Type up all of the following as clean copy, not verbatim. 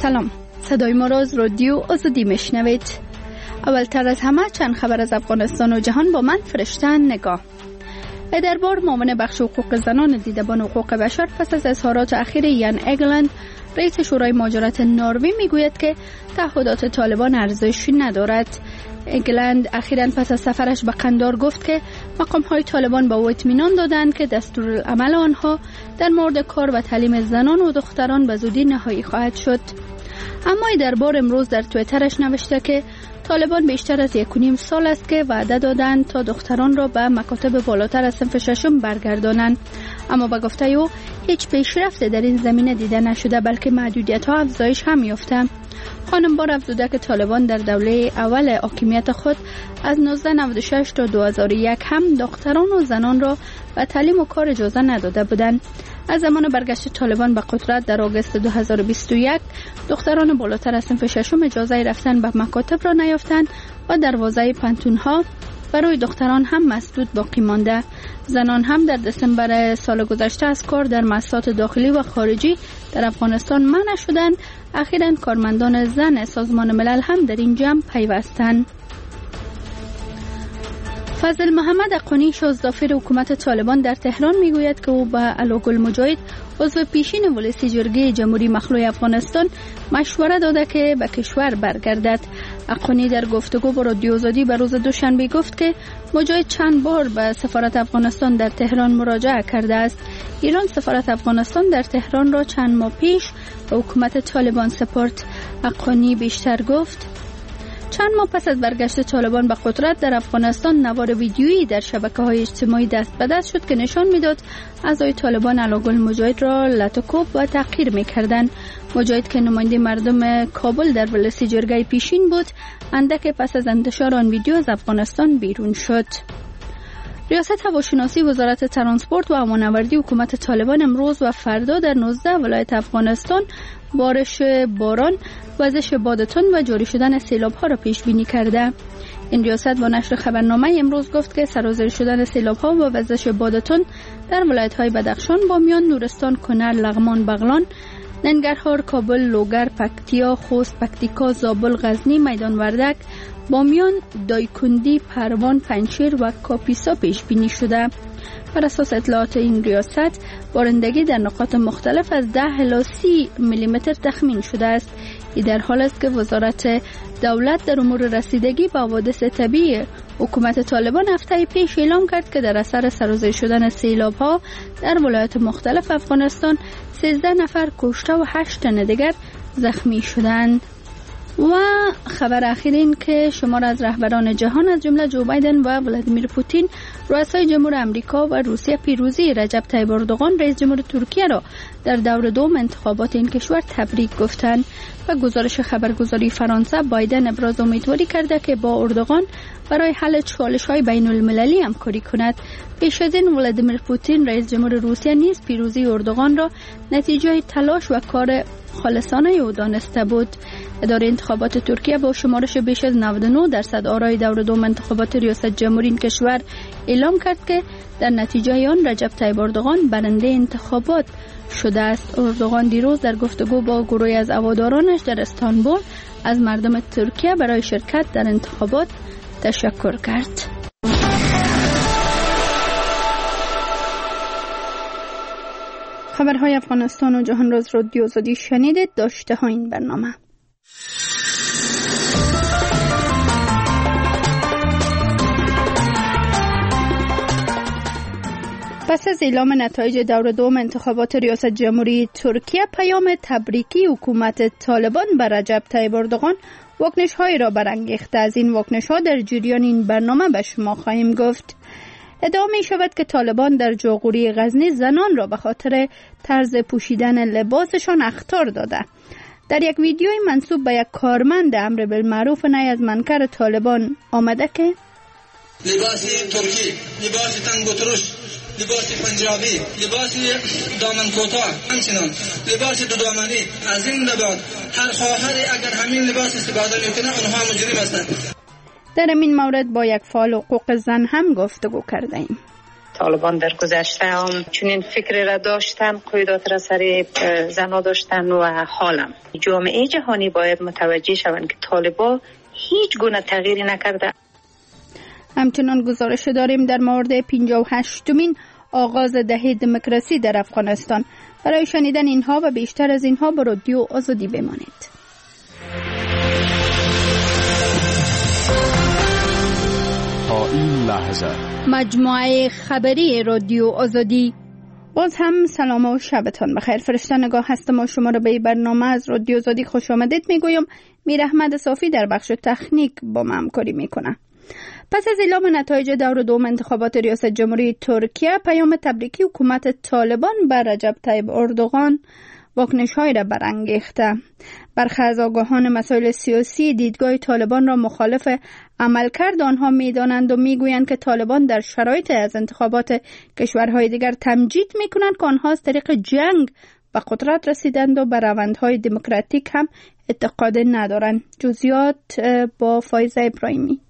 سلام، صدای ما را از رادیو آزادی میشنوید. اولتر از همه چند خبر از افغانستان و جهان با من فرشته نگاه. دربار معاون بخش حقوق زنان دیدبان حقوق بشر پس از اظهارات اخیر یان اگلند رئیس شورای مهاجرت نروژ میگوید که تعهدات طالبان ارزش ندارد. اگلند اخیراً پس از سفرش به قندار گفت که مقام‌های طالبان به او اطمینان دادند که دستورالعمل آنها در مورد کار و تعلیم زنان و دختران به زودی نهایی خواهد شد. اما دربار امروز در توییترش نوشته که طالبان بیشتر از 1.5 سال است که وعده دادند تا دختران را به مکاتب بالاتر از صنف ششم برگردانند، اما به گفته او هیچ پیشرفت در این زمینه دیده نشده، بلکه محدودیت‌ها افزایش هم یافته. خانم بار افزوده که طالبان در دوره اول حاکمیت خود از 1996 تا 2001 هم دختران و زنان را به تعلیم و کار اجازه نداده بودند. از زمان برگشت طالبان به قدرت در آگوست 2021 دختران بالاتر از صنف ششم اجازه رفتن به مکاتب را نیافتند و دروازه پانتون‌ها برای دختران هم مسدود باقی مانده. زنان هم در دسامبر سال گذشته از کار در مؤسسات داخلی و خارجی در افغانستان منع شدند. اخیراً کارمندان زن سازمان ملل هم در این جمع پیوستند. فضل محمد اقانی شازدافر حکومت طالبان در تهران میگوید که او به علاءالگل مجاهد عضو پیشین ولسی جرگه جمهوری مخلوع افغانستان مشوره داده که به کشور برگردد. اقانی در گفتگو با رادیو آزادی به روز دوشنبه گفت که مجاهد چند بار به سفارت افغانستان در تهران مراجعه کرده است. ایران سفارت افغانستان در تهران را چند ماه پیش به حکومت طالبان سپرد. اقانی بیشتر گفت چند ماه پس از برگشت طالبان به قدرت در افغانستان نوار ویدیویی در شبکه‌های اجتماعی دست به دست شد که نشان میداد اعضای طالبان علاءالگل مجاهد را لطوکوب و تحقیر می‌کردند. مجاهد که نماینده مردم کابل در ولسی جرگه پیشین بود، اندک پس از انتشار آن ویدیو از افغانستان بیرون شد. ریاست هواشناسی وزارت ترانسپورت و امان‌آوردی حکومت طالبان امروز و فردا در 19 ولایت افغانستان بارش باران، وزش بادتون و جاری شدن سیلاب‌ها را پیش بینی کرده. این ریاست با نشر خبرنامه امروز گفت که سرازیر شدن سیلاب‌ها و وزش بادتون در ولایت‌های بدخشان، بامیان، نورستان، کنر، لغمان، بغلان، ننگرهار، کابل، لوگر، پکتیا، خوست، پکتیکا، زابل، غزنی، میدان وردک، بامیان، دایکندی، پروان، پنجشیر و کاپیسا پیش بینی شده. بر اساس اطلاعات این ریاست بارندگی در نقاط مختلف از 10 الی 30 میلیمتر تخمین شده است. این در حال است که وزارت دولت در امور رسیدگی به حوادث طبیعی حکومت طالبان هفته پیش اعلام کرد که در اثر سرازیر شدن سیلاب‌ها در ولایات مختلف افغانستان 13 نفر کشته و 8 تن دیگر زخمی شدند. و خبر اخیر این که شمار از رهبران جهان از جمله جو بایدن و ولادیمیر پوتین رؤسای جمهور آمریکا و روسیه پیروزی رجب طیب اردوغان رئیس جمهور ترکیه را در دور دوم انتخابات این کشور تبریک گفتند. و گزارش خبرگزاری فرانسه بایدن ابراز امیدواری کرده که با اردوغان برای حل چالش‌های بین‌المللی همکاری کند. پیش از این ولادیمیر پوتین رئیس جمهور روسیه نیز پیروزی اردوغان را نتیجه تلاش و کار خالصانه او دانسته بود. اداره انتخابات ترکیه با شمارش بیش از 99% آرای دور دوم انتخابات ریاست جمهوری این کشور اعلام کرد که در نتیجه آن رجب طیب اردوغان برنده انتخابات شده است. اردوغان دیروز در گفتگو با گروهی از هوادارانش در استانبول از مردم ترکیه برای شرکت در انتخابات تشکر کرد. خبرهای افغانستان و جهان را از رادیو آزادی شنیدید. داشته ها این برنامه. پس از اعلام نتایج دور دوم انتخابات ریاست جمهوری ترکیه، پیام تبریکی حکومت طالبان بر رجب طیب اردوغان واکنش‌هایی را برانگیخته. از این واکنش‌ها در جریان این برنامه به شما خواهیم گفت. ادعا می شود که طالبان در جاغوری غزنی زنان را به خاطر طرز پوشیدن لباسشان اخطار داده. در یک ویدیوی منسوب به یک کارمند امر بالمعروف نهی از منکر طالبان آمده که لباس ترکی، لباس تنگ و ترش، لباس پنجابی، لباس دامن کوتاه، همچنان لباس دو دامنی. از این بعد هر خواهری اگر همین لباس استفاده میکنه اونها مجرم هستند. در این مورد با یک فعال حقوق زن هم گفتگو کرده ایم. طالبان در گذشته هم چنین فکر را داشتن، قیودات را سر زنا داشتن و حالم جامعه جهانی باید متوجه شوند که طالبان هیچ گونه تغییری نکرده. همچنان گزارش داریم در مورد 58مین آغاز دهه دموکراسی در افغانستان. برای شنیدن اینها و بیشتر از اینها با رادیو آزادی بمانید. تا این لحظه مجموعه خبری رادیو آزادی. باز هم سلام و شبتان بخیر. فرشته نگاه هستم و شما را به برنامه از رادیو آزادی خوش آمدید میگویم. میر احمد صافی در بخش تکنیک با ما همکاری میکنه. پس از اعلام نتایج دور دوم انتخابات ریاست جمهوری ترکیه، پیام تبریکی حکومت طالبان بر رجب طیب اردوغان واکنش‌هایی را برانگیخته. برخی از آگاهان مسائل سیاسی دیدگاه طالبان را مخالف عملکرد آنها می‌دانند و می‌گویند که طالبان در شرایط از انتخابات کشورهای دیگر تمجید می‌کنند که آنها از طریق جنگ به قدرت رسیدند و به روندهای دموکراتیک هم اعتقاد ندارند. جزئیات با فایزه ابراهیمی.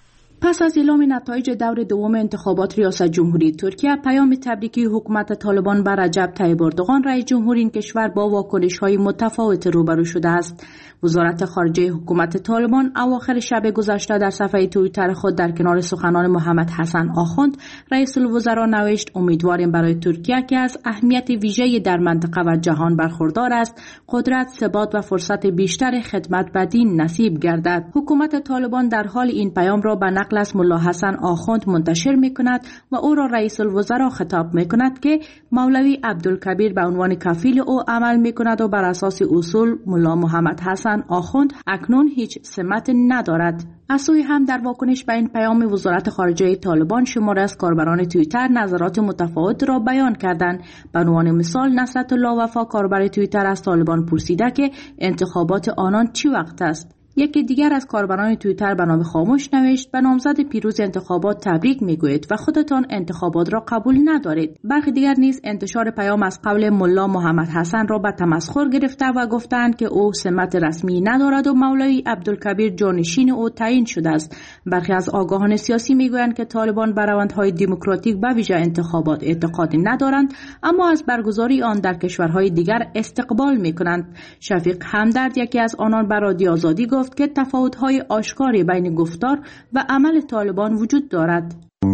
پس از اعلام نتایج دور دوم انتخابات ریاست جمهوری ترکیه، پیام تبریکی حکومت طالبان بر رجب طیب اردوغان رئیس جمهور این کشور با واکنش‌های متفاوت روبرو شده است. وزارت خارجه حکومت طالبان اواخر شب گذشته در صفحه توییتر خود در کنار سخنان محمد حسن آخوند، رئیس الوزراء نوشت امیدواریم برای ترکیه که از اهمیت ویژه‌ای در منطقه و جهان برخوردار است، قدرت، ثبات و فرصت بیشتر خدمت به دین نصیب گردد. حکومت طالبان در حال این پیام را به نقل از ملا حسن آخوند منتشر می‌کند و او را رئیس الوزراء خطاب می‌کند که مولوی عبدالکبیر به عنوان کفیل او عمل می‌کند و بر اساس اصول ملا محمد حسن آخوند اکنون هیچ سمت ندارد. از سوی هم در واکنش به این پیام وزارت خارجه طالبان شماره از کاربران توییتر نظرات متفاوت را بیان کردند. به عنوان مثال نصرت الله وفا کاربر توییتر از طالبان پرسیده که انتخابات آنان چی وقت است. یکی دیگر از کاربران توییتر به نام خاموش نوشت به نامزد پیروز انتخابات تبریک میگوید و خودتان انتخابات را قبول ندارید. برخی دیگر نیز انتشار پیام از قول ملا محمد حسن را به تمسخر گرفته و گفتند که او سمت رسمی ندارد و مولوی عبدالکبیر جانشین او تعیین شده است. برخی از آگاهان سیاسی میگویند که طالبان به روندهای دموکراتیک به ویژه انتخابات اعتقاد ندارند، اما از برگزاری آن در کشورهای دیگر استقبال میکنند. شفیق همدرد یکی از آنان به رادیو آزادی گفت که تفاوت‌های آشکاری بین گفتار و عمل طالبان وجود دارد.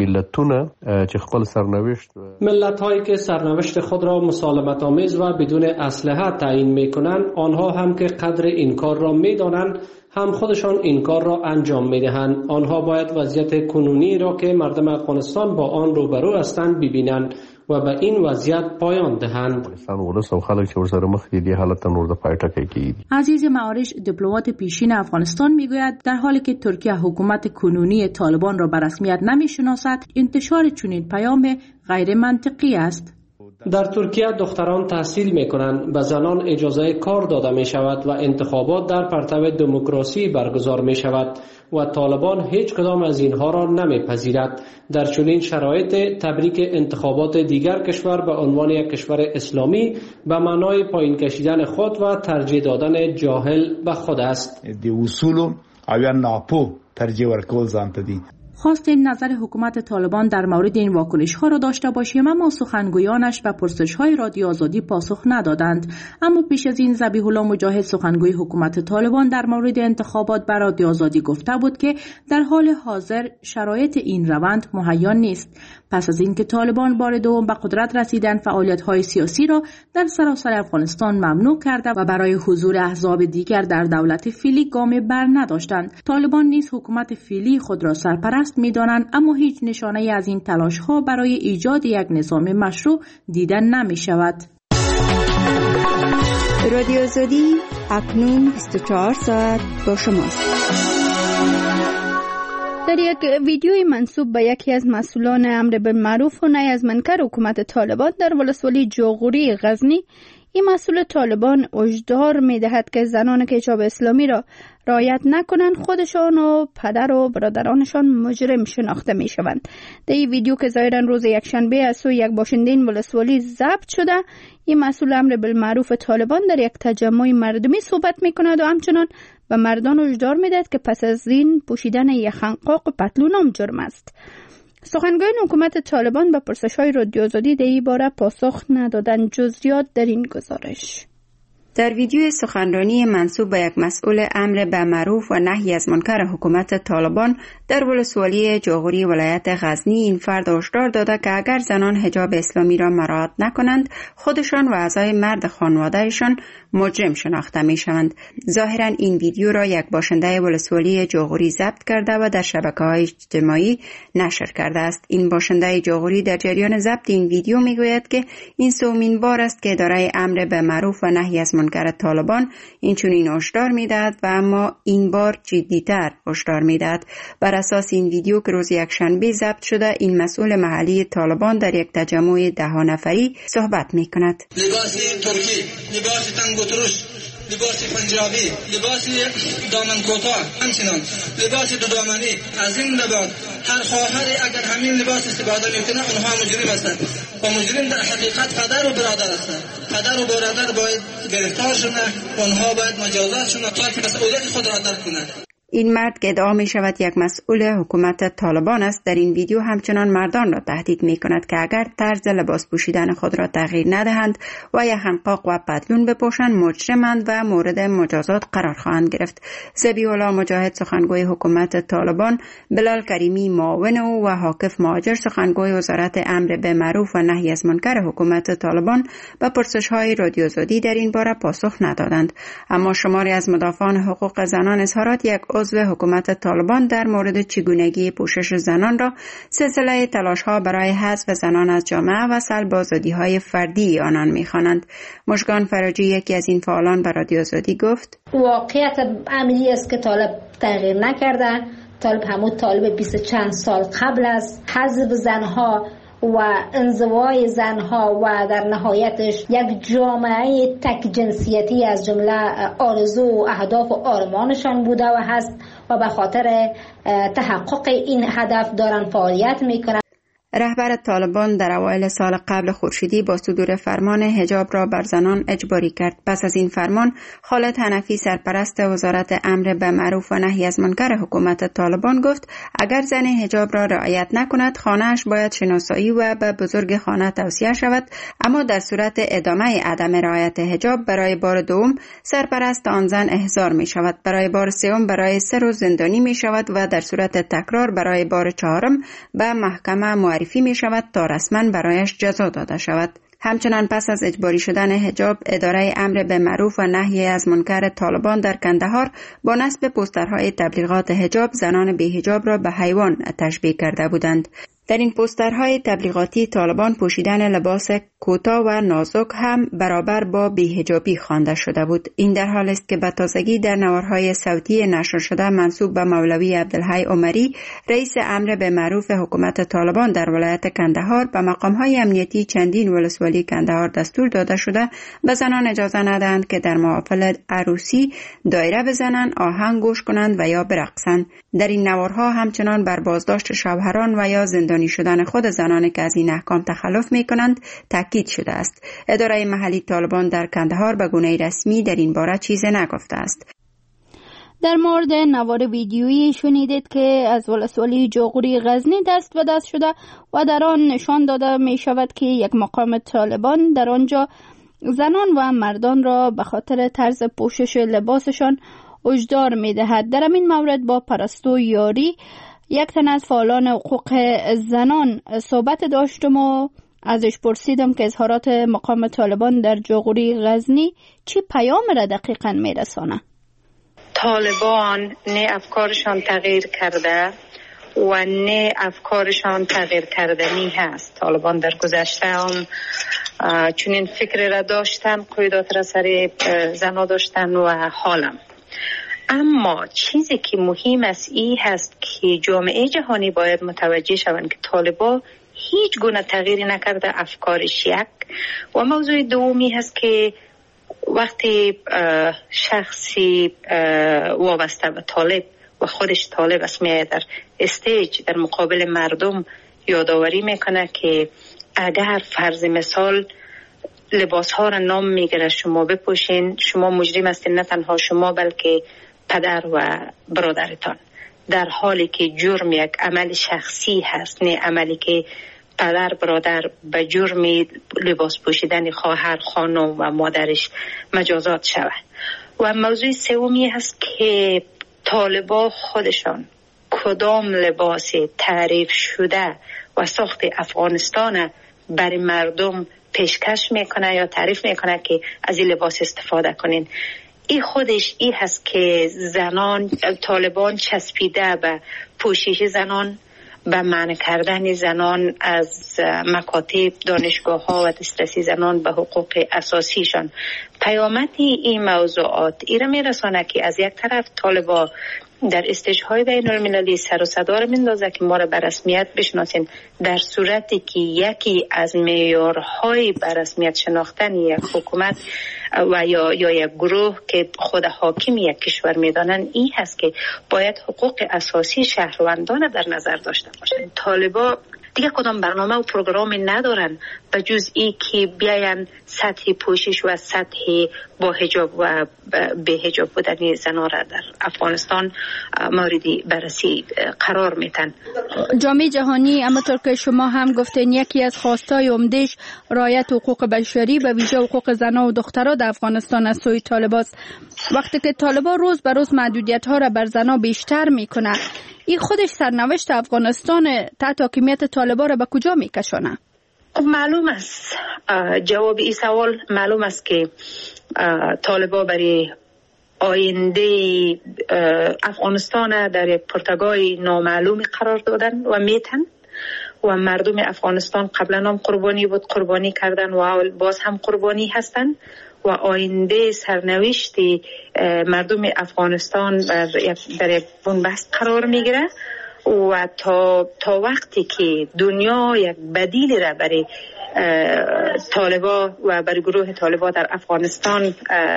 ملت‌هایی که سرنوشت خود را مسالمت آمیز و بدون اسلحه تعیین می‌کنند، آنها هم که قدر این کار را می‌دانند هم خودشان این کار را انجام می‌دهند. آنها باید وضعیت کنونی را که مردم افغانستان با آن روبرو هستند ببینند و به این وضعیت پایان دهند. عزیز معارش دیپلمات پیشین افغانستان میگوید در حالی که ترکیه حکومت کنونی طالبان را به رسمیت نمیشناسد، انتشار چنین پیام غیر منطقی است. در ترکیه دختران تحصیل می کنند، به زنان اجازه کار داده می شود و انتخابات در پرتو دموکراسی برگزار می شود و طالبان هیچ کدام از اینها را نمی پذیرد. در چنین شرایط تبریک انتخابات دیگر کشور به عنوان یک کشور اسلامی به معنای پایین کشیدن خود و ترجیح دادن جاهل به خود است. دی اصول او ناپو ترجیح ورکول ځان ته دي. خواستیم نظر حکومت طالبان در مورد این واکنش ها را داشته باشیم، اما سخنگویانش به پرسش های رادیو آزادی پاسخ ندادند. اما پیش از این ذبیح الله مجاهد سخنگوی حکومت طالبان در مورد انتخابات بر رادیو آزادی گفته بود که در حال حاضر شرایط این روند مهیا نیست. پس از اینکه طالبان بار دوم به قدرت رسیدن، فعالیت های سیاسی را در سراسر افغانستان ممنوع کرده و برای حضور احزاب دیگر در دولت فعلی گام بر نداشتند. طالبان نیز حکومت فعلی خود را سرپرست می‌دانند، اما هیچ نشانه از این تلاش‌ها برای ایجاد یک نظام مشروع دیده نمی‌شود. رادیو آزادی اکنون 24 ساعت با شماست. در یک ویدیوی منسوب به یکی از مسئولان امر بالمعروف و نهی از منکر حکومت طالبان در ولسوالی جاغوری غزنی، این مسئول طالبان هشدار می‌دهد که زنان که حجاب اسلامی را رعایت نکنند خودشان و پدر و برادرانشان مجرم شناخته می‌شوند. در این ویدیو که ظاهراً روز یکشنبه از سوی یک باشنده این ولسوالی ضبط شده، این مسئول امر بالمعروف طالبان در یک تجمع مردمی صحبت می‌کند و همچنان به مردان هشدار می‌دهد که پس از این پوشیدن یک خنقاق و پتلون هم جرم است. سخنگویان حکومت طالبان به پرسش‌های رادیو آزادی در این باره پاسخ ندادند. جزئیات در این گزارش. در ویدیو سخنرانی منسوب به یک مسئول امر به معروف و نهی از منکر حکومت طالبان در ولسوالی جاغوری ولایت غزنی این فرد هشدار داده که اگر زنان حجاب اسلامی را مراعات نکنند خودشان و اعضای مرد خانوادهشان مجرم شناخته می شوند. ظاهرا این ویدیو را یک باشنده ولسوالی جاغوری ضبط کرده و در شبکه‌های اجتماعی نشر کرده است. این باشنده جاغوری در جریان ضبط این ویدیو می گوید که این سومین بار است که اداره امر به معروف و نهی از منکر طالبان اینچنین هشدار می‌دهد و اما این بار جدی‌تر هشدار می‌دهد. بر اساس این ویدیو که روز یکشنبه ضبط شده، این مسئول محلی طالبان در یک تجمع 10 نفری صحبت می‌کند. لباس ترکی، لباس تنگ و ترش، لباس پنجابی، لباس دامن کوتاه، همچنان لباس دو دامنی. از این به بعد هر خواهری اگر همین لباس استفاده میکنه اونها مجرم هستند و مجرم در حقیقت پدر و برادر هستند. پدر و برادر باید گرفتار شدن، اونها باید مجازات شدن تا که مسئولیت خود را درک کنند. این مرد که ادعا می شود یک مسئول حکومت طالبان است در این ویدیو همچنان مردان را تهدید می کند که اگر طرز لباس پوشیدن خود را تغییر ندهند و یا حنقاق و پتلون بپوشند مجرمند و مورد مجازات قرار خواهند گرفت. ذبیح الله مجاهد سخنگوی حکومت طالبان، بلال کریمی معاون او و حاکف مهاجر سخنگوی وزارت امر به معروف و نهی از منکر حکومت طالبان به پرسش‌های رادیو آزادی در این باره پاسخ ندادند. اما شماری از مدافعان حقوق زنان اظهارات یک عضو حکومت طالبان در مورد چگونگی پوشش زنان را سلسله تلاش‌ها برای حذف زنان از جامعه و سلب آزادی‌های فردی آنان می‌خوانند. مژگان فراجی یکی از این فعالان به رادیو آزادی گفت: واقعیت عملی است که طالب تغییر نکرده. طالب همون طالب 20 چند سال قبل از حذف زنها و انزوای زنها و در نهایتش یک جامعه تک جنسیتی از جمله آرزو و اهداف و آرمانشان بوده و هست و به خاطر تحقق این هدف دارن فعالیت میکنن. رهبر طالبان در اوایل سال قبل خورشیدی با صدور فرمان حجاب را بر زنان اجباری کرد. پس از این فرمان، خالد حنفی سرپرست وزارت امر به معروف و نهی از منکر حکومت طالبان گفت اگر زن حجاب را رعایت نکند خانه‌اش باید شناسایی و به بزرگ خانه توصیه شود، اما در صورت ادامه عدم رعایت حجاب برای بار دوم سرپرست آن زن احضار می شود، برای بار سوم برای 3 روز زندانی می شود و در صورت تکرار برای بار 4 به محکمه معرفی می شود تا رسما برایش جزا داده شود. همچنان پس از اجباری شدن حجاب، اداره امر به معروف و نهی از منکر طالبان در کندهار با نصب پوسترهای تبلیغات حجاب زنان بی حجاب را به حیوان تشبیه کرده بودند. در این پوسترهای تبلیغاتی طالبان پوشیدن لباس کوتاه و نازک هم برابر با بی‌حجابی خوانده شده بود. این در حال است که به تازگی در نوارهای صوتی نشر شده منسوب به مولوی عبدالحی عمری، رئیس امر به معروف حکومت طالبان در ولایت کندهار، به مقامهای امنیتی چندین ولسوالی کندهار دستور داده شده به زنان اجازه ندهند که در محافل عروسی دایره بزنند، آهنگ گوش کنند و یا برقصند. در این نوارها همچنان بر بازداشت شوهران و یا زندانی شدن خود زنانی که از این احکام تخلف می کنند تاکید شده است. اداره محلی طالبان در کندهار به گونه رسمی در این باره چیزی نگفته است. در مورد نوار ویدیویی شنیدید که از ولسوالی جاغوری غزنی دست به دست شده و در آن نشان داده می شود که یک مقام طالبان در آنجا زنان و مردان را به خاطر طرز پوشش لباسشان هشدار می دهد. در این مورد با پرستو یاری، یک تن از فعالان حقوق زنان، صحبت داشتم و ازش پرسیدم که اظهارات مقام طالبان در جاغوری غزنی چی پیام را دقیقاً میرسانه؟ طالبان نه افکارشان تغییر کرده و نه افکارشان تغییر کردنی هست. طالبان در گذشته هم چنین فکر را داشتن، قیودات را سر زنا داشتن و حالم. اما چیزی که مهم است این هست که جامعه جهانی باید متوجه شوند که طالبان هیچ گونه تغییری نکرده افکارش یک. و موضوع دومی هست که وقتی شخصی وابسته به طالب و خودش طالب است میاد در استیج در مقابل مردم یادآوری میکنه که اگر فرض مثال لباس ها را نام میگیره شما بپوشین، شما مجرم هستین، نه تنها شما بلکه پدر و برادرتان. در حالی که جرم یک عمل شخصی هست، نه عملی که پدر برادر به جرم لباس پوشیدن خواهر خانم و مادرش مجازات شود. و موضوع سومی هست که طالبان خودشان کدام لباس تعریف شده و ساخت افغانستان برای مردم پیشکش میکنه یا تعریف میکنه که از این لباس استفاده کنین. این خودش این هست که زنان، طالبان چسبیده به پوشش زنان، به منع کردن زنان از مکاتب، دانشگاه ها و دسترسی زنان به حقوق اساسیشان. پیامد این موضوعات ایره میرسانه که از یک طرف طالبان در استیج‌های بین المللی سر و صدا را میندازه که ما را به رسمیت بشناسین، در صورتی که یکی از معیارهای به رسمیت شناختن یک حکومت و یا یک گروه که خود حاکم یک کشور میدانن این هست که باید حقوق اساسی شهروندان در نظر داشته باشند. طالبان دیگه کدام برنامه و پروگرامی ندارن به جز ای که بیاین سطح پوشش و سطح با حجاب و به حجاب بودن زنان را در افغانستان موردی بررسی قرار میتن. جامعه جهانی همونطور که شما هم گفتین یکی از خواستای عمده‌اش رعایت حقوق بشری به ویژه حقوق زنان و دختران در افغانستان از سوی طالبان است. وقتی که طالبان روز به روز محدودیت ها را بر زنان بیشتر میکنه، این خودش سرنوشت افغانستان تحت حاکمیت طالبان را به کجا میکشونه؟ معلوم است، جواب این سوال معلوم است که طالبان برای آینده افغانستان در یک پرتگاه نامعلوم قرار دادن و میتن و مردم افغانستان قبلا هم قربانی بود، قربانی کردن و باز هم قربانی هستن و آینده سرنوشت مردم افغانستان در یک بنبست قرار میگیره و تا وقتی که دنیا یک بدیلی را برای طالبان و برای گروه طالبان در افغانستان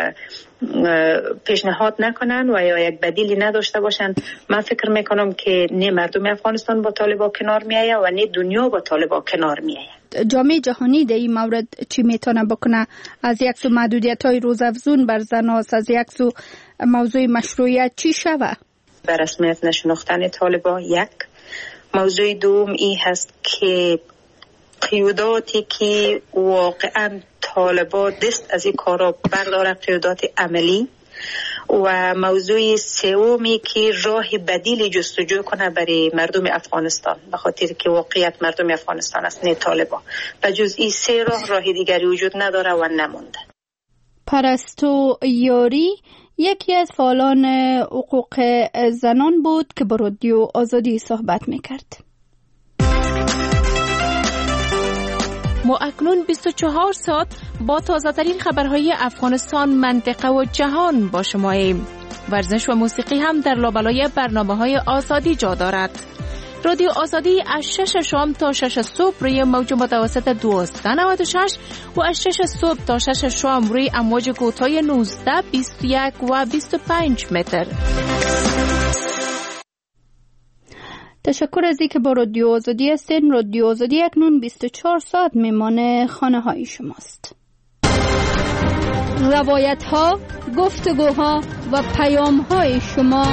پیشنهاد نکنن و یا یک بدیلی نداشته باشن، من فکر میکنم که نه مردم افغانستان با طالبان کنار میآید و نه دنیا با طالبان کنار میآید. جامعه جهانی در این مورد چی میتونه بکنه؟ از یک سو محدودیت‌های روزافزون بر زنان، از یک سو موضوع مشروعیت چی شوه؟ به رسمیت نشناختن طالبان یک. موضوع دوم این هست که قیوداتی که واقعا طالبان دست از این کارا برداره، قیودات عملی. و موضوع سومی که راه بدیلی جستجو کنه برای مردم افغانستان، به خاطر که واقعیت مردم افغانستان است نه طالبان. به جز این سه راه دیگری وجود نداره و نمونده. پرستو یاری یکی از فعالان حقوق زنان بود که با رادیو آزادی صحبت میکرد. ما اکنون 24 ساعت با تازه‌ترین خبرهای افغانستان، منطقه و جهان با شماییم. ورزش و موسیقی هم در لابلای برنامه‌های آزادی جا دارد. رادیو آزادی از 6 شام تا 6 صبح روی موج متوسط 1296 و از 6 صبح تا 6 شام روی امواج کوتاه 19، 21 و 25 متر. تشکر از اینکه با رادیو آزادی هستین. رادیو آزادی اکنون 24 ساعت میمان خانه های شماست. روایت ها، گفتگوها و پیام های شما.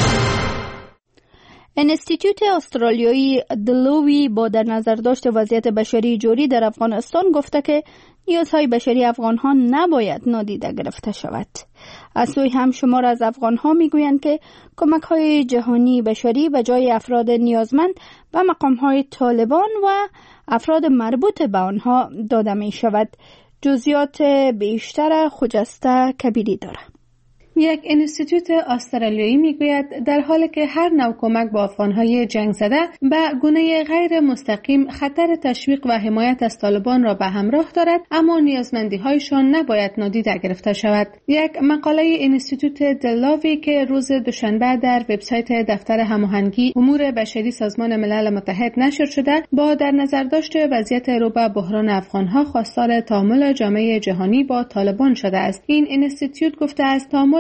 انستیتوت استرالیایی دلوی با در نظر داشت وضعیت بشری جوری در افغانستان گفته که نیازهای بشری افغان‌ها نباید نادیده گرفته شود. از سوی هم شمار از افغان‌ها میگویند که کمک‌های جهانی بشری به جای افراد نیازمند به مقام‌های طالبان و افراد مربوط به آنها داده می‌شود. جزئیات بیشتر خجسته کبیری دارد. یک انستیتوت استرالیایی میگوید در حالی که هر نوع کمک با افغانهای جنگ زده به گونه غیر مستقیم خطر تشویق و حمایت از طالبان را به همراه دارد، اما نیازمندی‌هایشان نباید نادیده گرفته شود. یک مقاله انستیتوت دلاوی که روز دوشنبه در وبسایت دفتر هماهنگی امور بشری سازمان ملل متحد نشر شده، با در نظر داشت وضعیت رو به بحران افغانها خواستار تعامل جامعه جهانی با طالبان شده است. این انستیتوت گفته است تعامل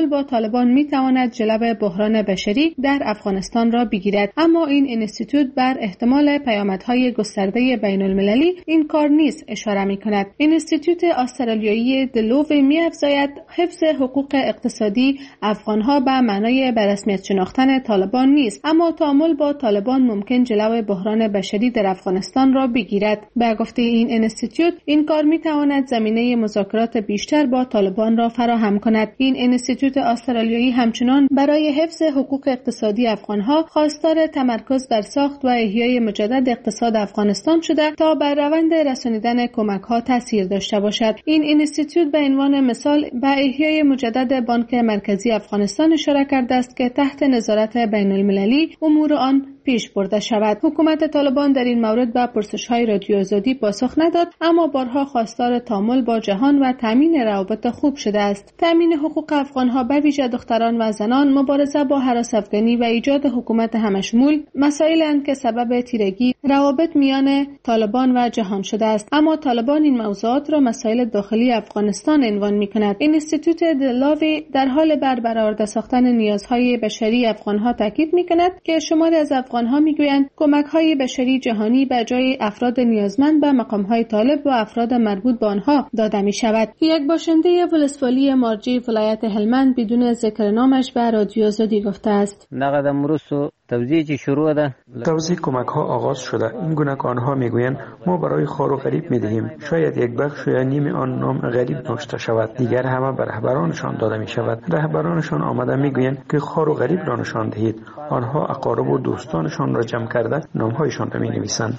تعامل با طالبان میتواند جلو بحران بشری در افغانستان را بگیرد، اما این اینستیتوت بر احتمال پیامدهای گسترده بین المللی این کار نیز اشاره میکند. اینستیتوت استرالیایی دلوو می‌افزاید حفظ حقوق اقتصادی افغانها به معنای به رسمیت شناختن طالبان نیست، اما تعامل با طالبان ممکن جلو بحران بشری در افغانستان را بگیرد. به گفته این اینستیتوت این کار میتواند زمینه مذاکرات بیشتر با طالبان را فراهم کند. این اینستیتوت استرالیایی همچنان برای حفظ حقوق اقتصادی افغانها خواستار تمرکز بر ساخت و احیای مجدد اقتصاد افغانستان شده تا بر روند رسانیدن کمک‌ها تاثیر داشته باشد. این اینستیتوت به عنوان مثال به احیای مجدد بانک مرکزی افغانستان اشاره کرده است که تحت نظارت بین المللی امور آن پیش برده شود. حکومت طالبان در این مورد به پرسش‌های رادیو آزادی پاسخ نداد، اما بارها خواستار تعامل با جهان و تامین روابط خوب شده است. تامین حقوق افغان‌ها به ویژه دختران و زنان، مبارزه با هراس افغانی و ایجاد حکومت همشمول مسائل‌اند که سبب تیرگی روابط میان طالبان و جهان شده است. اما طالبان این موضوعات را مسائل داخلی افغانستان عنوان می‌کند. اینستیتوت دلاوی در حال برآورده ساختن نیازهای بشری افغان‌ها تاکید می‌کند که شماری از افغان‌ها می‌گویند کمک‌های بشری جهانی به جای افراد نیازمند به مقام‌های طالب و افراد مربوط به آنها داده می‌شود. یک باشنده ولسوالی مارجی ولایت هلمند بدون ذکر نامش به رادیو آزادی گفته است: نقد امروز توزیع شروع ده. توزیع کمک‌ها آغاز شده. این گونه که آنها میگویند ما برای خار و غریب می‌دهیم. شاید یک بخش یا نیم آن نام غریب نوشته شود. دیگر همه به رهبرانشان داده می‌شود. رهبرانشان آمده میگویند که خار و غریب را نشان دهید. آنها اقارب و دوستانشان را جمع کرده نام‌هایشان را می‌نویسند.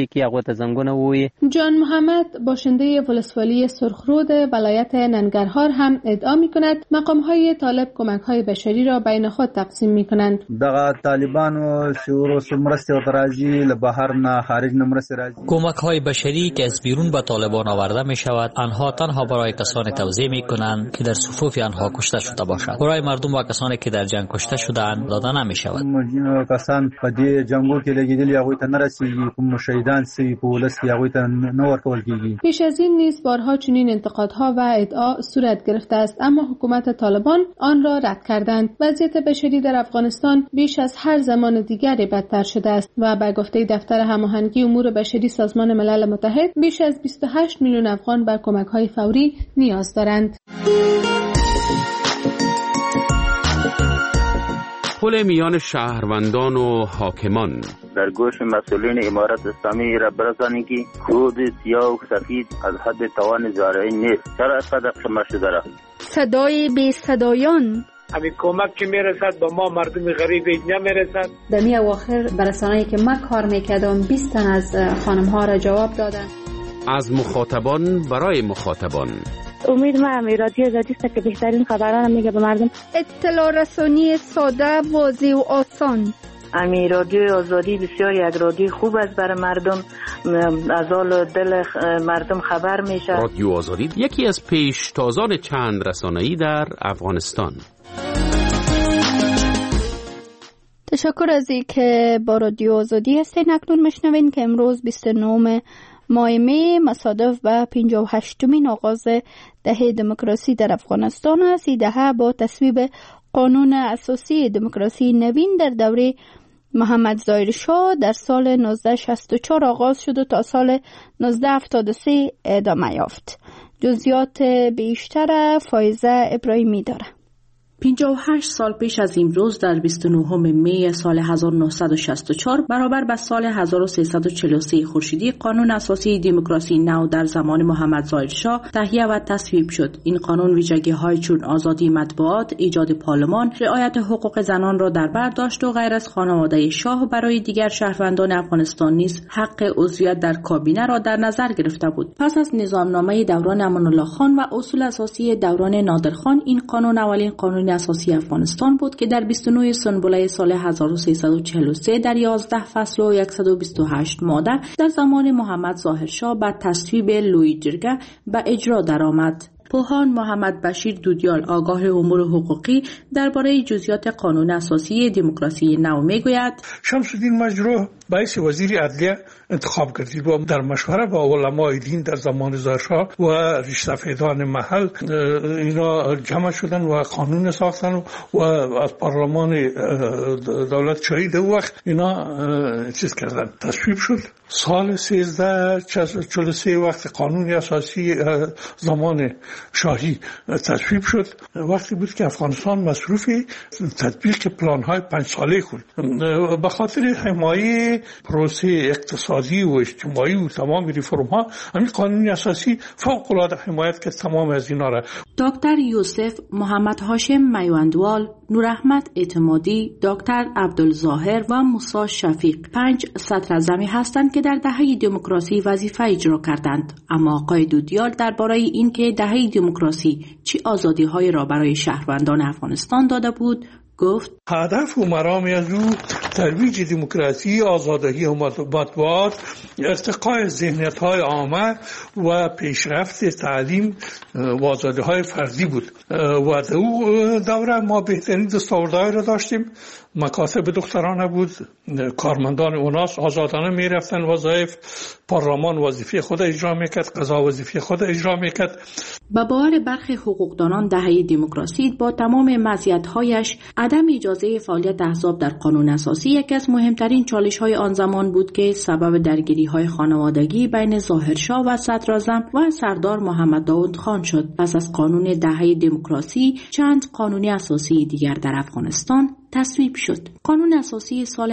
جان محمد باشنده ولسوالی سرخرود ولایت ننگرهار هم ادعا می‌کند مقام‌های طالب کمک‌های بشری را بین خود تقسیم می‌کنند. طالبانو شروع سمرسته و تراجی لبهر نه خارج نمرسته راجی. کمک‌های بشری که از بیرون به طالبان آورده می‌شود آنها تنها برای کسانی توزیع می‌کنند که در صفوف آنها کشته شده باشند. برای مردم و کسانی که در جنگ کشته شده‌اند داده نمی‌شود. کسان په دې جنگو کې لګیدل هغه ته نرسیږي، کوم شهیدان سی په ولس کې هغه ته نور کول کیږي. پیش از این نیز بارها چنین انتقادها و ادعا صورت گرفته است، اما حکومت طالبان آن را رد کردند. وضعیت بشری در افغانستان بیش از هر زمان دیگری بدتر شده است و به گفته دفتر هماهنگی امور بشری سازمان ملل متحد بیش از 28 میلیون افغان به کمک‌های فوری نیاز دارند. پل میان شهروندان و حاکمان در گوش مسئولین امارت اسلامی را برسانید که خود سیاه و سفید از حد توان زارعی نیست. چرا قدر شما شده را صدای بی صدایان همین کمک که میرسد با ما مردم غریب نمیرسد. در می اواخر برسانه‌ای که من کار میکردم 20 تن از خانم ها را جواب دادن. از مخاطبان برای مخاطبان. امید من رادیو آزادی است که بهترین خبران میگه به مردم. اطلاع رسانی ساده، واضح و آسان. امی رادیو آزادی بسیار یک رادیو خوب است برای مردم، از حال دل مردم خبر میشه. رادیو آزادی یکی از پیشتازان چند رسانه‌ای در افغانستان. تشکر از اینکه با رادیو آزادی هستین. اکنون میشنوین که امروز 29 ماه می مصادف به 58مین آغاز دهه دموکراسی در افغانستان است. این دهه با تصویب قانون اساسی دموکراسی نوین در دوره محمد ظاهر شاه در سال 1964 آغاز شد و تا سال 1973 ادامه یافت. جزئیات بیشتر فایزه ابراهیمی داره. 58 سال پیش از امروز در 29 می سال 1964 برابر به سال 1343 خورشیدی قانون اساسی دموکراسی نو در زمان محمد ظاهر شاه تهیه و تصویب شد. این قانون ویژگی‌های چون آزادی مطبوعات، ایجاد پارلمان، رعایت حقوق زنان را در بر داشت و غیر از خانواده شاه برای دیگر شهروندان افغانستان نیز حق عضویت در کابینه را در نظر گرفته بود. پس از نظامنامه دوران امان الله خان و اصول اساسی دوران نادر خان، این قانون اولین قانون اساسی افغانستان بود که در 29 سنبله سال 1343 در 11 فصل و 128 ماده در زمان محمد ظاهر شاه بر تصویب لوی جرگه به اجرا درآمد. پوهان محمد بشیر دودیال آگاه امور حقوقی درباره جزئیات قانون اساسی دموکراسی نو میگوید: شمس الدین مجروح باعث وزیر عدلیه انتخاب گردید و در مشوره با علمای دین در زمان ظاهرشاه و ریشسفیدان محل اینا جمع شدن و قانون ساختن و از پارلمان دولت شاهی در وقت اینا چیز کردن، تصویب شد. سال 1343 وقت قانون اساسی زمان شاهی تصویب شد، وقتی بود که افغانستان مصروف تطبیق پلان‌های 5 ساله بود. به خاطر حمایت پروسه اقتصادی و اجتماعی و تمام ریفرم‌ها همین قانون اساسی فوق‌العاده حمایت کرد تمام از اینا را. دکتر یوسف محمد هاشم میوندوال، نوراحمد اعتمادی، دکتر عبدالظاهر و موسی شفیق 5 صدراعظمی هستند که در دهه دموکراسی وظیفه اجرا کردند. اما آقای دودیال درباره اینکه دهه دموکراسی چه آزادی‌هایی را برای شهروندان افغانستان داده بود گفت: هدف و مرام از او ترویج دموکراسی، آزادی و مطبوعات، ارتقای ذهنیت‌های عامه و پیشرفت تعلیم و آزادی‌های فردی بود و در او دوره ما بهترین دستاوردهای را داشتیم. مکاتب دخترانه بود، کارمندان اوناس آزادانه می رفتن وظایف، پارلمان وظیفه خود اجرا میکرد، قضا وظیفه خود اجرا میکرد. با باور برخی حقوقدانان دهه دموکراسی با تمام مزیت‌هایش عدم اجازه فعالیت احزاب در قانون اساسی یکی از مهمترین چالش‌های آن زمان بود که سبب درگیری‌های خانوادگی بین ظاهرشاه و صدراعظم و سردار محمد داود خان شد. پس از قانون دهه دموکراسی چند قانون اساسی دیگر در افغانستان تصویب شد. قانون اساسی سال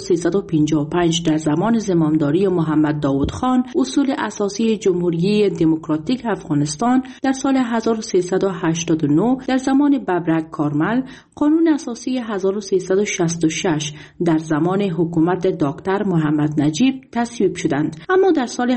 1355 در زمان زمامداری محمد داود خان، اصول اساسی جمهوری دموکراتیک افغانستان در سال 1389 در زمان ببرک کارمل، قانون اساسی 1366 در زمان حکومت دکتر محمد نجیب تصویب شدند. اما در سال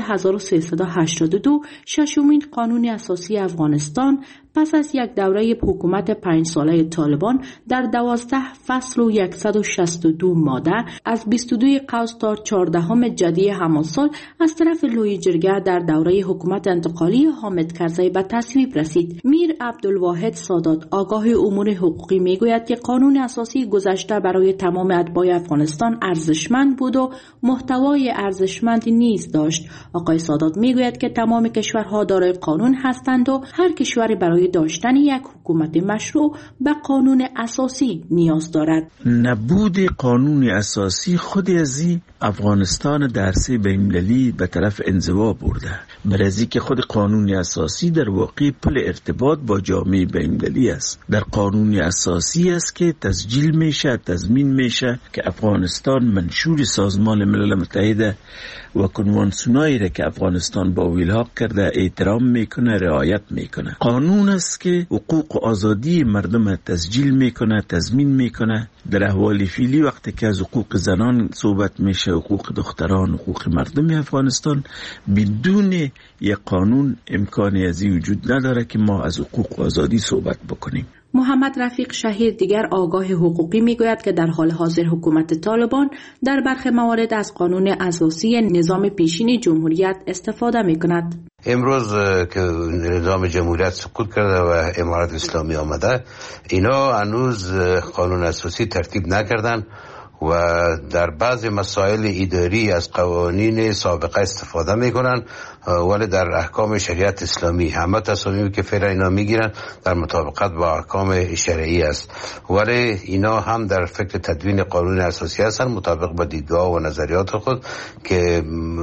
1382 ششمین قانون اساسی افغانستان پس از یک دوره حکومت 5 ساله طالبان در 12 فصل و 162 ماده از 22 قوس تا 14 جدی همان سال از طرف لوی جرگه در دوره حکومت انتقالی حامد کرزی به تصویب رسید. میر عبدالواحد سادات آگاه امور حقوقی میگوید که قانون اساسی گذشته برای تمام اتباع افغانستان ارزشمند بود و محتوای ارزشمندی نیز داشت. آقای سادات میگوید که تمام کشورها دارای قانون هستند و هر کشوری برای داشتن یک حکومت مشروع به قانون اساسی نیاز دارد. نبود قانون اساسی خود ازی افغانستان در سه بین‌المللی به طرف انزوا برده. برای که خود قانون اساسی در واقع پل ارتباط با جامعه بین‌المللی است. در قانون اساسی است که تسجیل میشه، تضمین میشه که افغانستان منشور سازمان ملل متحد و کنوانسیونایی را که افغانستان با ویلحاق کرده احترام میکنه، رعایت میکنه. قانون است که حقوق و آزادی مردم تسجیل میکنه، تضمین میکنه. در احوال فعلی وقتی که از حقوق زنان صحبت میشه، حقوق دختران، حقوق مردم افغانستان، بدون یک قانون امکانی ازی وجود نداره که ما از حقوق و آزادی صحبت بکنیم. محمد رفیق شهیر دیگر آگاه حقوقی میگوید که در حال حاضر حکومت طالبان در برخی موارد از قانون اساسی نظام پیشین جمهوریت استفاده میکند. امروز که نظام جمهوریت سقوط کرده و امارت اسلامی آمده، اینا هنوز قانون اساسی ترتیب نکردن و در بعض مسائل اداری از قوانین سابقه استفاده میکنن، ولی در احکام شریعت اسلامی همه تصامیمی که فعلا اینا میگیرن در مطابقت با احکام شرعی است، ولی اینا هم در فکر تدوین قانون اساسی هستن مطابق با دیدگاه و نظریات خود که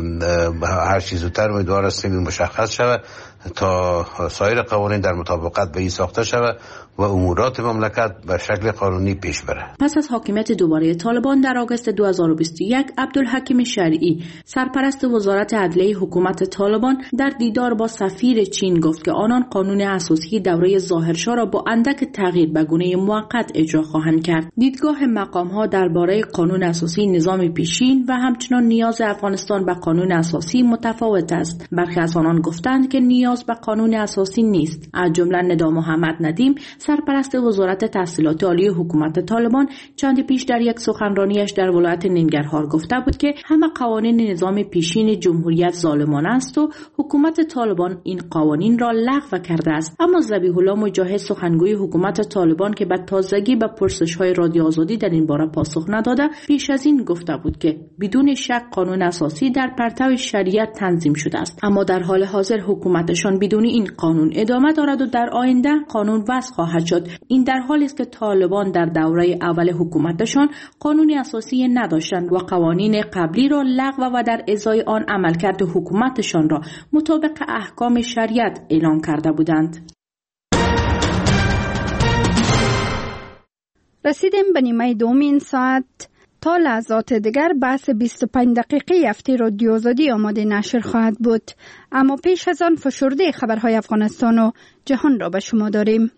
هر چیز زودتر امیدوار هستیم مشخص شود تا سایر قوانین در مطابقت به این ساخته شود و امورات مملکت به شکل قانونی پیش بره. پس از حاکمیت دوباره طالبان در آگوست 2021 عبدالحکیم شریعی سرپرست وزارت عدلیه حکومت طالبان در دیدار با سفیر چین گفت که آنان قانون اساسی دوره ظاهرشاه را با اندک تغییر به گونه موقت اجرا خواهند کرد. دیدگاه مقام‌ها درباره قانون اساسی نظام پیشین و همچنان نیاز افغانستان به قانون اساسی متفاوت است. برخی از آنان گفتند که نیاز به قانون اساسی نیست. از جمله ندا محمد ندیم سرپرست وزارت تحصیلات عالی حکومت طالبان چند پیش در یک سخنرانیش در ولایت ننگرهار گفته بود که همه قوانین نظام پیشین جمهوریت ظالمانه است 2022 حکومت طالبان این قوانین را لغو کرده است. اما ذبیح الله مجاهد سخنگوی حکومت طالبان که به تازگی به پرسش‌های رادیو آزادی در این باره پاسخ نداده، پیش از این گفته بود که بدون شک قانون اساسی در پرتو شریعت تنظیم شده است، اما در حال حاضر حکومتشان بدون این قانون ادامه دارد و در آینده قانون وضع خواهد شد. این در حالی است که طالبان در دوره اول حکومتشان قانون اساسی نداشتند و قوانین قبلی را لغو و در ازای آن عملکرد حکومتشان را مطابق احکام شریعت اعلام کرده بودند. رسیدیم به نیمه دوم این ساعت. تا لحظات دیگر بحث 25 دقیقه هفته رادیو آزادی آماده نشر خواهد بود، اما پیش از آن فشرده خبرهای افغانستان و جهان را به شما داریم.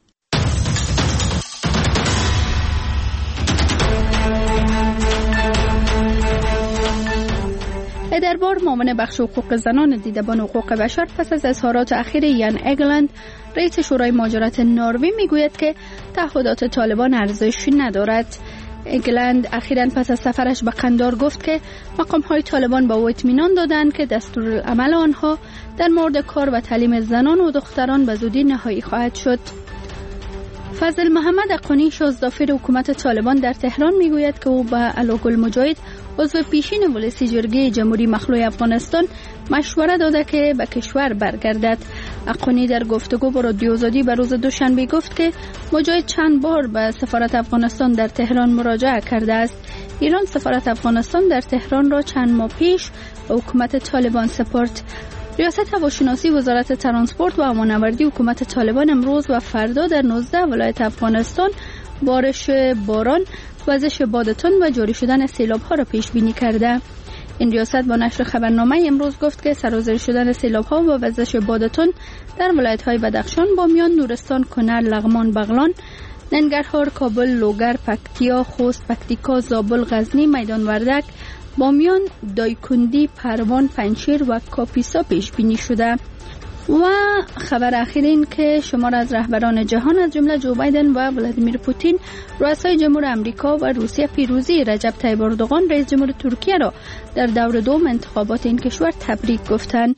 دربار معاون بخش حقوق زنان دیدبان حقوق بشر پس از اظهارات اخیر یان اگلند رئیس شورای مهاجرت نروژ میگوید که تعهدات طالبان ارزش ندارد. اگلند اخیراً پس از سفرش به قندار گفت که مقام‌های طالبان به او اطمینان دادند که دستورالعمل آنها در مورد کار و تعلیم زنان و دختران به زودی نهایی خواهد شد. فضل محمد اقانی شازدافر حکومت طالبان در تهران میگوید که او به علاءالگل مجاهد عضو پیشین ولسی جرگه جمهوری مخلوع افغانستان مشوره داده که به کشور برگردد. اقانی در گفتگو با رادیو آزادی به روز دوشنبه گفت که مجاهد چند بار به سفارت افغانستان در تهران مراجعه کرده است. ایران سفارت افغانستان در تهران را چند ماه پیش به حکومت طالبان سپرد. ریاست هواشناسی وزارت ترانسپورت و امان‌آوری حکومت طالبان امروز و فردا در 19 ولایت افغانستان بارش باران، وزش بادتون و جاری شدن سیلاب‌ها را پیش بینی کرده. این ریاست با نشر خبرنامه امروز گفت که سرازیر شدن سیلاب‌ها و وزش بادتون در ولایت‌های بدخشان، بامیان، نورستان، کنر، لغمان، بغلان، ننگرهار، کابل، لوگر، پکتیا، خوست، پکتیکا، زابل، غزنی، میدان وردک، بامیان، دایکندی، پروان، پنجشیر و کاپیسا پیش بینی شده. و خبر اخیر این که شمار از رهبران جهان از جمله جو بایدن و ولادیمیر پوتین، رؤسای جمهور آمریکا و روسیه پیروزی رجب طیب اردوغان رئیس جمهور ترکیه را در دور دوم انتخابات این کشور تبریک گفتند.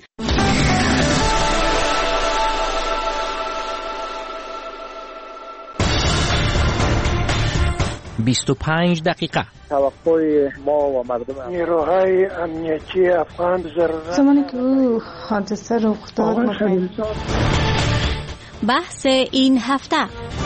25 دقیقه. توقع ما و مردم نیروهای امنیتی افغان زمانی که او حادثه رخ داد بحث این هفته.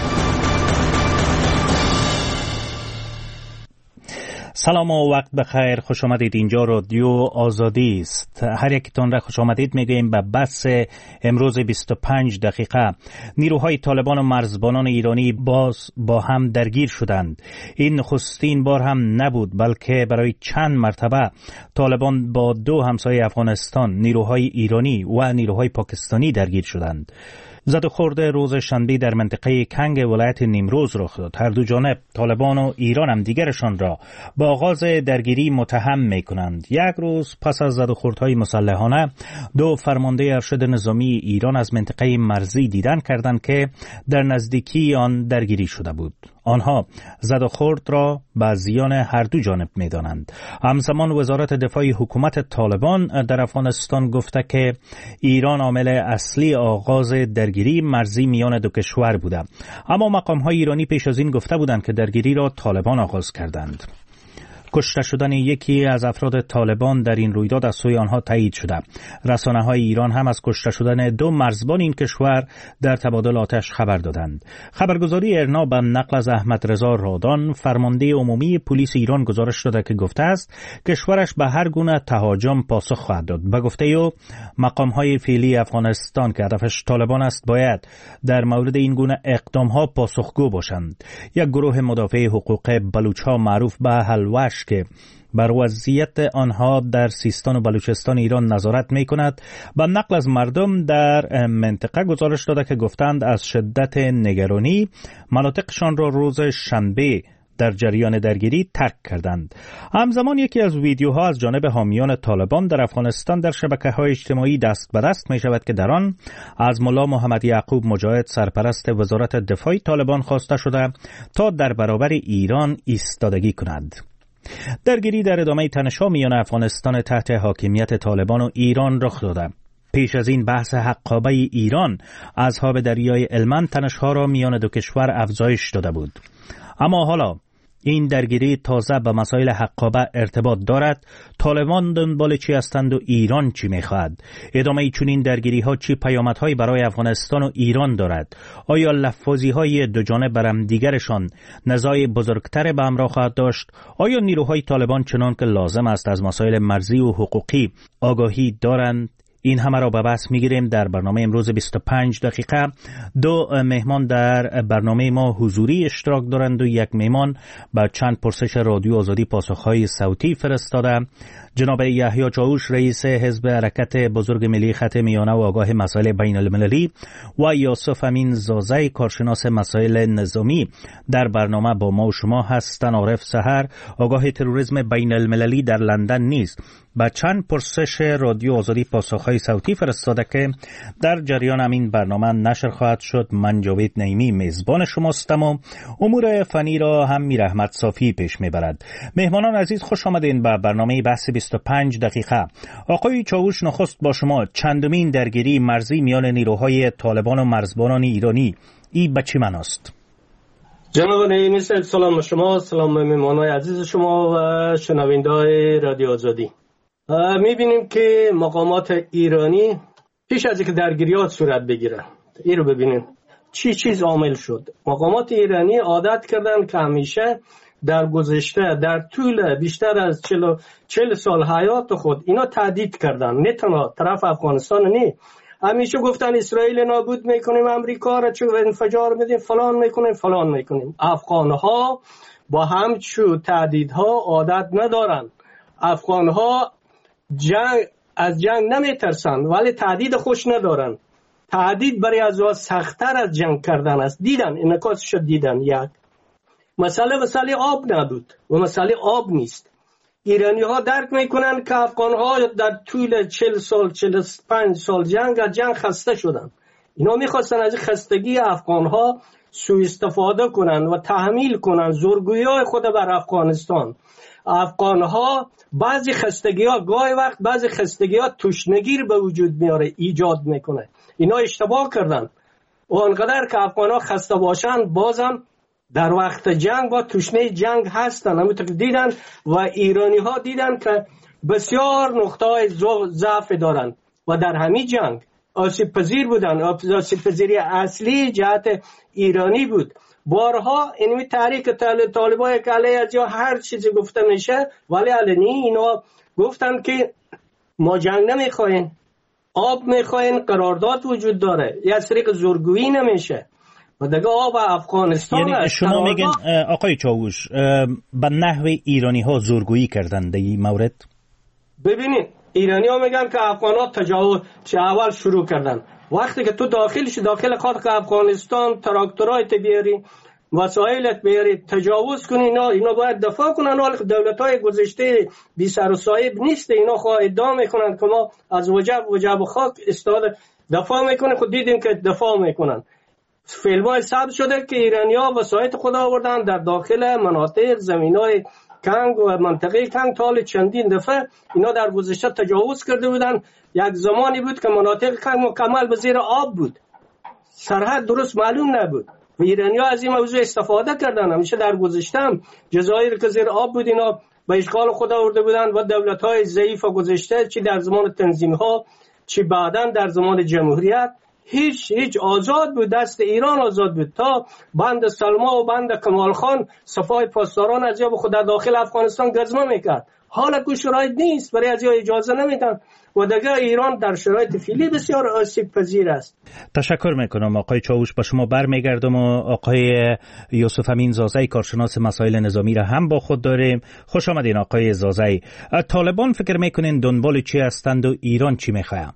سلام و وقت بخیر، خوش آمدید. اینجا رادیو آزادی است. هر یکتون را خوش آمدید میگوییم به بحث امروز 25 دقیقه. نیروهای طالبان و مرزبانان ایرانی باز با هم درگیر شدند. این نخستین بار هم نبود، بلکه برای چند مرتبه طالبان با دو همسایه افغانستان، نیروهای ایرانی و نیروهای پاکستانی درگیر شدند. زد و خورد روز شنبه در منطقه کنگ ولایت نیمروز رخ داد. هر دو جانب، طالبان و ایران، هم دیگرشان را به آغاز درگیری متهم می کنند. یک روز پس از زد و خوردهای مسلحانه، دو فرمانده ارشد نظامی ایران از منطقه مرزی دیدن کردند که در نزدیکی آن درگیری شده بود. آنها زد و خورد را به زیان هر دو جانب می دانند. همزمان وزارت دفاع حکومت طالبان در افغانستان گفته که ایران عامل اصلی آغاز درگیری مرزی میان دو کشور بوده، اما مقام‌های ایرانی پیش از این گفته بودند که درگیری را طالبان آغاز کردند. کشته شدن یکی از افراد طالبان در این رویداد از سوی آنها تایید شده. رسانه‌های ایران هم از کشته شدن دو مرزبان این کشور در تبادل آتش خبر دادند. خبرگزاری ارنا به نقل از احمد رضا رادان، فرمانده عمومی پلیس ایران، گزارش داده که گفته است کشورش به هر گونه تهاجم پاسخ خواهد داد. به گفته او، مقام‌های فعلی افغانستان که هدفش طالبان است باید در مورد این گونه اقدام‌ها پاسخگو باشند. یک گروه مدافع حقوق بلوچ‌ها معروف به هلوش که بر وضعیت آنها در سیستان و بلوچستان ایران نظارت می کند، با نقل از مردم در منطقه گزارش داده که گفتند از شدت نگرانی مناطقشان را روز شنبه در جریان درگیری ترک کردند. همزمان یکی از ویدیوها از جانب حامیان طالبان در افغانستان در شبکه‌های اجتماعی دست به دست می شود که در آن از ملا محمد یعقوب مجاهد، سرپرست وزارت دفاع طالبان، خواسته شده تا در برابر ایران ایستادگی کند. درگیری در ادامه تنش‌ها میان افغانستان تحت حاکمیت طالبان و ایران رخ داده. پیش از این بحث حقابه ایران از آب دریای هلمند تنش‌ها را میان دو کشور افزایش داده بود. اما حالا این درگیری تازه به مسائل حقابه ارتباط دارد. طالبان دنبال چی هستند و ایران چی میخواهد؟ ادامه چنین درگیری ها چی پیامدهایی برای افغانستان و ایران دارد؟ آیا لفاظی های دو جانب بر دیگرشان نزاع بزرگتر به همراه خواهد داشت؟ آیا نیروهای طالبان چنان که لازم است از مسائل مرزی و حقوقی آگاهی دارند؟ این همه را به بحث میگیریم در برنامه امروز 25 دقیقه. دو مهمان در برنامه ما حضوری اشتراک دارند و یک مهمان به چند پرسش رادیو آزادی پاسخهای صوتی فرستاده. جناب یحیی چاوش رئیس حزب حرکت بزرگ ملی خط میانه و آگاه مسائل بین المللی و یوسف امین زازی کارشناس مسائل نظامی در برنامه با ما و شما هستند. عارف سحر آگاه تروریسم بین المللی در لندن نیست با چند پرسش رادیو آزادی پاسخهای صوتی فرستاده که در جریان همین برنامه نشر خواهد شد. من جاوید نعیمی میزبان شماستم و امور فنی را هم میر احمد صافی پیش میبرد. مهمانان عزیز خوش آمدین به برنامه بحث 25 دقیقه. آقای چاوش نخست با شما، چندمین درگیری مرزی میان نیروهای طالبان و مرزبانان ایرانی این به چی معناست؟ جناب نعیمی سلام به شما، سلام به مهمانان عزیز شما و شنونده‌های رادیو آزادی. میبینیم که مقامات ایرانی پیش از اینکه درگیریات صورت بگیرن، این رو ببینیم چیز عامل شد. مقامات ایرانی عادت کردن که همیشه در گذشته در طول بیشتر از 40 سال حیات خود اینا تهدید کردن، نه تنها طرف افغانستان، نه همیشه گفتن اسرائیل نابود میکنیم، امریکا را چه انفجار میدیم، فلان میکنیم. افغانها با همچو تهدیدها عادت ندارن. افغانها از جنگ نمیترسن ولی تهدید خوش ندارن. تهدید برای از سخت‌تر از جنگ کردن است. دیدن انعکاسش دیدن. یک مسئله آب نبود و مسئله آب نیست. ایرانی ها درک میکنن که افغان ها در طول 40 سال 45 سال جنگ خسته شدن. اینا میخواستن از خستگی افغان ها سوء استفاده کنن و تحمیل کنن زورگویی های خود بر افغانستان. افغان ها بعضی خستگی ها گاهی وقت بعضی خستگی ها تشنگی به وجود میاره، ایجاد میکنه. اینا اشتباه کردن و انقدر که افغان ها خسته باشن بازم در وقت جنگ با تشنه جنگ هستن. همونطور که دیدن و ایرانی ها دیدن که بسیار نقطه های ضعف دارن و در همین جنگ آسیب پذیر بودن. آسیب پذیری اصلی جهت ایرانی بود. بارها اینمی تحریک طالبای که علیه از یا هر چیزی گفته میشه ولی علنی اینا گفتن که ما جنگ نمیخواین، آب میخواین، قرارداد وجود داره، یه طریق زورگویی نمیشه و دیگه آب افغانستان. یعنی شما میگن آقای چاوش به نحو ایرانی ها زورگویی کردن در این مورد؟ ببینید ایرانی ها میگن که افغان ها تجاوز چه اول شروع کردن. وقتی که تو داخل خود که افغانستان تراکتورایت بیاری، وسایلت بیاری، تجاوز کنی، اینا باید دفاع کنن. حال دولت های گذشته بی سر و صاحب نیست. اینا خواه ادعا میکنن که ما از وجب خاک استفاده دفاع میکنن. خود دیدیم که دفاع میکنن. فیلم‌های ثبت شده که ایرانی‌ها وسایت خود آوردن در داخل مناطق زمین‌های کنگ و منطقه کنگ. تا چندین دفعه اینا در گذشته تجاوز کرده بودن. یک زمانی بود که مناطق کنگ مکمل به زیر آب بود، سرحد درست معلوم نبود و ایرانی‌ها از این موضوع استفاده کردن. همیشه در گذشته هم جزایر که زیر آب بود اینا به اشغال خود آورده بودن و دولت‌های ضعیف گذشته چی در زمان تنظیم‌ها چی بعداً در زمان جمهوریت هیچ آزاد بود. دست ایران آزاد بود تا بند سلما و بند کمال خان صفای پاسداران از یا به خود داخل افغانستان گزمه میکرد. حالا که شرایط نیست، برای از یا اجازه نمیدن و دیگه ایران در شرایط فعلی بسیار آسیب پذیر است. تشکر میکنم آقای چاوش. با شما برمیگردم و آقای یوسف امین زازی کارشناس مسائل نظامی را هم با خود داریم. خوش آمدین آقای زازی. طالبان فکر میکنین دنبال چی هستند و ایران چی میخواه؟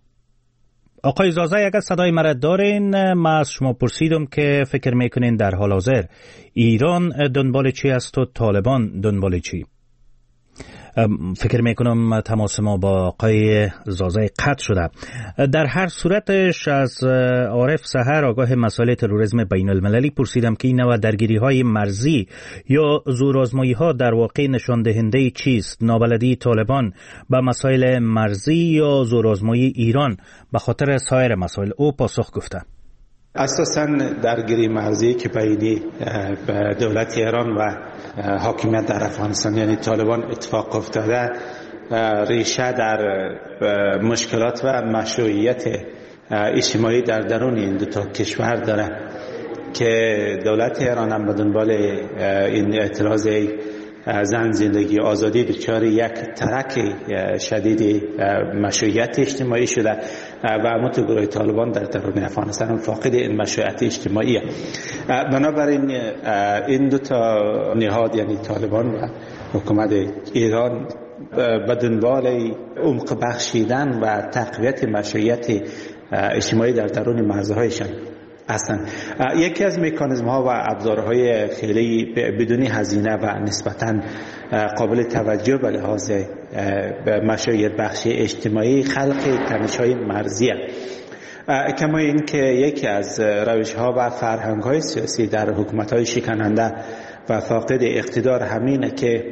آقای زازی اگر صدای مرا دارین، ما از شما پرسیدم که فکر میکنین در حال حاضر ایران دنبال چی است و طالبان دنبال چی؟ فکر میکنم تماس ما با آقای زازای قطع شده. در هر صورتش از عارف سحر آگاه مسائل تروریسم بین المللی پرسیدم که این نوع درگیری های مرزی یا زورآزمایی ها در واقع نشان دهنده چیست؟ نابلدی طالبان به مسائل مرزی یا زورآزمایی ایران به خاطر سایر مسائل؟ او پاسخ گفته اساساً درگیری مرزی که بین دولت ایران و حاکمیت در افغانستان یعنی طالبان اتفاق افتاده ریشه در مشکلات و مشروعیت اجتماعی در درون این دو تا کشور داره که دولت ایران هم به دنبال این اعتراض زن زندگی آزادی دچار یک ترک شدید مشروعیت اجتماعی شده و همونطور گروه طالبان در درون افغانستان هم فاقد این مشروعیت اجتماعی. بنابراین این دو تا نهاد یعنی طالبان و حکومت ایران به دنبال عمق بخشیدن و تقویت مشروعیت اجتماعی در درون مرزهایشان هستند. یکی از مکانیزم ها و ابزارهای خیلی بدون هزینه و نسبتاً قابل توجه به لحاظ مشروعیت بخشی اجتماعی خلق تنش‌های مرزی است. کما این که یکی از روش ها و فرهنگ های سیاسی در حکومت های شکننده و فاقد اقتدار همینه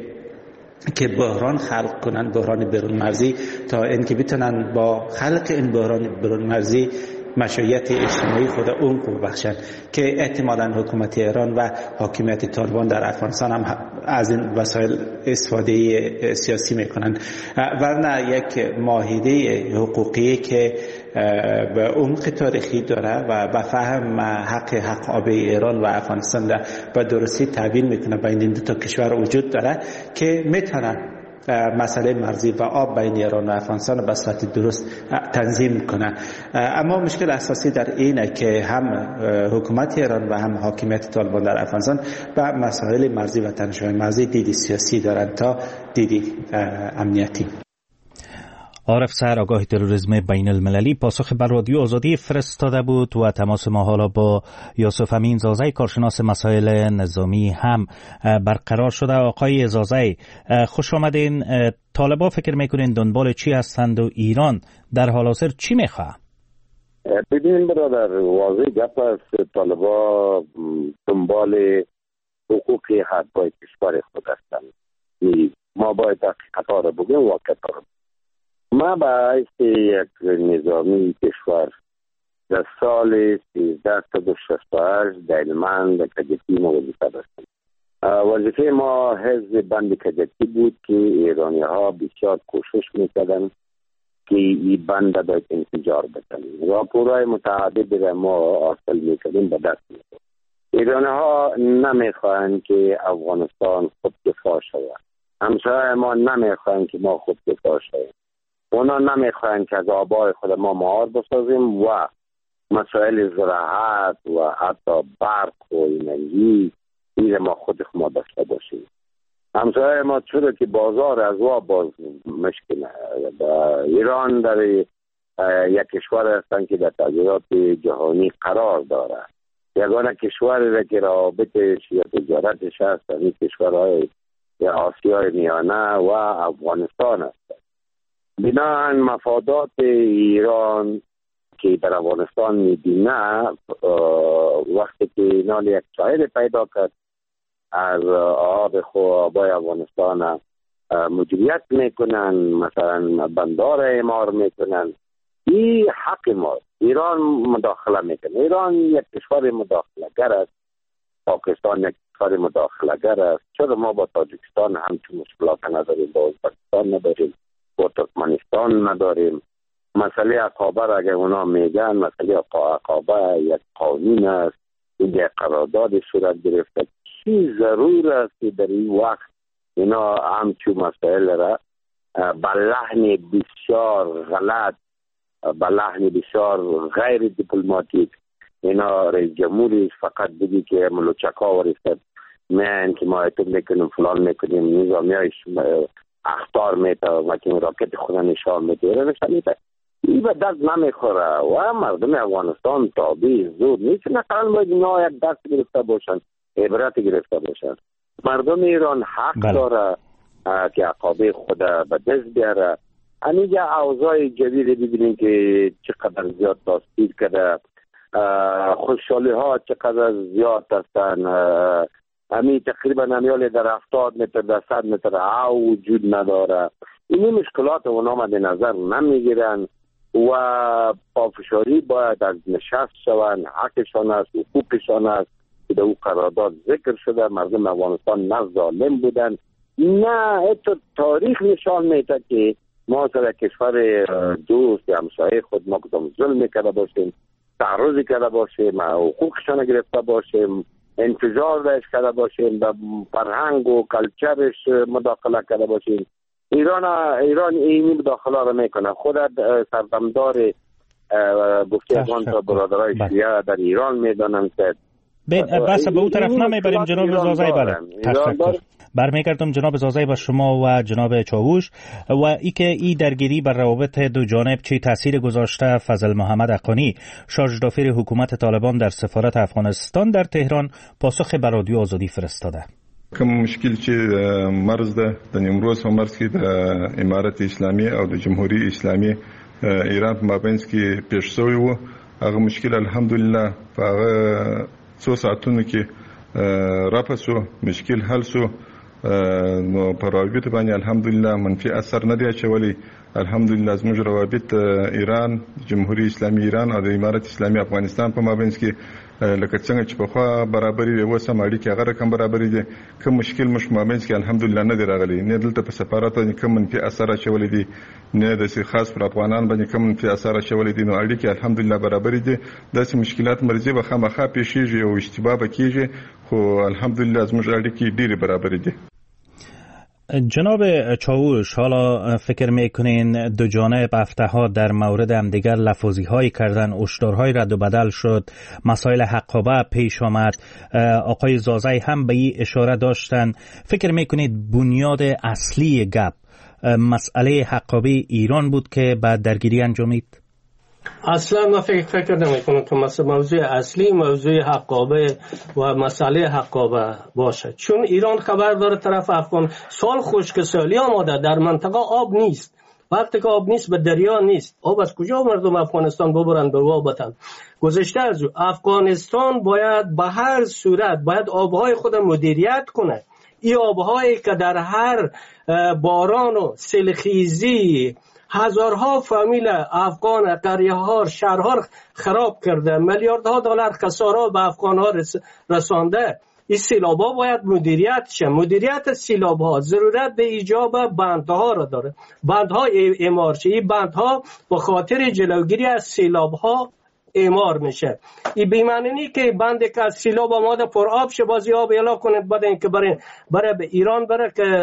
که بحران خلق کنن، بحران برون مرزی، تا اینکه بتونن با خلق این بحران برون مرزی مشروعیت اجتماعی خود عمق ببخشند که احتمالاً حکومت ایران و حاکمیت طالبان در افغانستان هم از این وسایل استفاده سیاسی میکنند. ورنه یک معاهده حقوقی که به عمق تاریخی داره و به فهم حق آب ایران و افغانستان به درستی تعبیر میکنه بین این دو تا کشور وجود داره که میتونه مسئله مرزی و آب بین ایران و افغانستان به صورت درست تنظیم کنه. اما مشکل اساسی در اینه که هم حکومت ایران و هم حاکمیت طالبان در افغانستان به مسائل مرزی و تنش‌های مرزی دیدی سیاسی دارند تا دیدی امنیتی. عارف سحر آگاه تروریسم بین المللی پاسخ بر رادیو آزادی فرستاده بود و تماس ما حالا با یوسف امین زازای کارشناس مسائل نظامی هم برقرار شده. آقای زازای خوش آمدین. طالبان فکر میکنین دنبال چی هستند و ایران در حال حاضر چی میخواه؟ ببینیم برادر، واضح گپ است. طالبان دنبال حقوق حقای کشور خود هستند. ما باید حقیقت‌ها را بگیم، واقعیت‌ها را. ما باعث یک نظامی کشور در سال 1368 در هلمند کجکی ما وظیفه داشتیم. وظیفه ما حزب بند کجکی بود که ایرانی ها بسیار کوشش میکردن که این بند باید انفجار بکنیم. راپورهای متعدد را ما حاصل میکردیم به دست میکردیم. ایرانی ها نمیخواهند که افغانستان خود دفاع شود. همسایه ما نمیخواهند که ما خود دفاع شویم. اونا نمیخواهند که از آبای خود ما مهار بسازیم و مسائل زراعت و حتی برق و انرژی این ما خود ما داشته باشیم. همسایه ما چرا که بازار از وا باز مشکل ایران در یک کشور هستند که در تجارت جهانی قرار داره. یگانه کشوری را که رابطش یا تجارتش هست این کشورهای آسیای میانه و افغانستان است. بنابراین مفادات ایران که در افغانستان میبینه وقتی که نال یک چایل پیدا کرد از آب آبای افغانستان مدیریت میکنن، مثلا بندار اعمار میکنن، این حق ما. ایران مداخله میکنه. ایران یک کشور مداخله گر است، پاکستان یک کشور مداخله گر است. چرا ما با تاجیکستان همچون مشکلات نداریم، با ازبکستان نداریم، با ترکمنستان نداریم. مسئله عقابه را اگر اونا میگن مسئله عقابه یک قانون است، این یک قرارداد صورت گرفته. چی ضرور است که در این وقت اینا همچون مسائل را به لحن بسیار غلط، به لحن بسیار غیر دیپلماتیک اینا رئیس جمهوری فقط بگی که ملوچکا ورستد میان که ما ایتون میکنیم فلان میکنیم نظامی هایش اختار میتا و که راکت خدا نشان میده این به درد نمیخوره و مردم افغانستان تابع زور نیست. نقران باید اینا یک دست گرفته باشن، عبرت گرفته باشن. مردم ایران حق داره که عقابه خود به دست بیاره. اینجا اوضاع جدید ببینیم که چقدر زیاد تاثیر کرده، خوشحالی ها چقدر زیاد هستن. همین تقریبا همیال در 70 متر در 100 متر او وجود نداره. این مشکلات اونا مد نظر نمیگیرن و پافشاری باید از نشست شوند. حقشان است، حقوقشان است که در او قرارداد ذکر شده. مردم افغانستان نه ظالم بودن، نه حتی تاریخ نشان میده که ما سر کشور دوست همسایه خود ما کدام ظلم کرده باشیم، تعرض کرده باشیم، حقوقشان گرفته باشیم، انتظار داشت کرده باشیم، به فرهنگ و کلچرش مداخله کرده باشیم. ایران این مداخله را میکنه. خود سردمدار گفته افغان تا برادرای شیعه در ایران میدانم که بس به اون طرف نمیبریم. جناب زازای بله برمیگردم جناب زازای با شما و جناب چاووش و ای که ای درگیری بر روابط دو جانب چه تاثیر گذاشته. فضل محمد حقانی شارژدافر حکومت طالبان در سفارت افغانستان در تهران پاسخ بر رادیو آزادی فرستاده. کوم مشکل چې مرز ده د نیمروز په مرز کې د امارت اسلامي او د جمهوریت اسلامي ایران په مابینځ کې پیښ شوی و، هغه مشکل الحمدلله په هغه څو ساعتونو کې راپسو مشکل حل شو. نو په روابط باندې الحمدلله منفي اثر نه دی اچولی. الحمدلله زموږ روابط ایران، جمهوریت اسلامي ایران او د امارت اسلامي افغانستان په مابینځ کې لکه څنګه چې په خوا برابرۍ وي اوس هم اړیکې هغه رقم برابرې دي. کوم مشکل مش مابینځ کې الحمدلله نه دی راغلی، نه دلته په سفارت باندې کوم منفي اثر اچولی دي، نه د خاص پر افغانان باندې کوم منفي اثر اچولی دي. نو اړیکې الحمدلله برابرې دي. داسې مشکلات مرزي به خامخا پیښیږي او اشتباه به کیږي، خو الحمدلله زموږ اړیکې ډېرې برابرې دي. جناب چاووش، حالا فکر میکنین دو جانب هفته‌ها در مورد همدیگر لفظی‌هایی کردن، هشدارهای رد و بدل شد، مسائل حقابه پیش آمد، آقای زازای هم به این اشاره داشتن. فکر میکنید بنیاد اصلی گپ مسئله حقابه ایران بود که بعد درگیری انجامید؟ اصلا ما فکر نمی‌کنم که موضوع اصلی موضوع حقابه و مسئله حقابه باشه، چون ایران خبر داره طرف افغان سال خشکسالی آماده، در منطقه آب نیست. وقتی که آب نیست به دریا نیست، آب از کجا مردم افغانستان ببرن به وابتن؟ گذشته از افغانستان باید به هر صورت باید آبهای خود مدیریت کنه. این آبهایی که در هر باران و سیلخیزی هزارها فامیل افغان قریه‌ها شهرها خراب کرده، میلیاردها دلار خسارات به افغان‌ها رسانده. این سیلاب‌ها باید مدیریت شه. مدیریت سیلاب‌ها ضرورت به ایجاب بندها را داره. بندها اعمار شه. این بندها به خاطر جلوگیری از سیلاب‌ها اعمار میشه. این بی‌معنی که بندی که از سیلاب آماده پر آب شه بازی آب اعلام کنه بعد اینکه برای به ایران بره که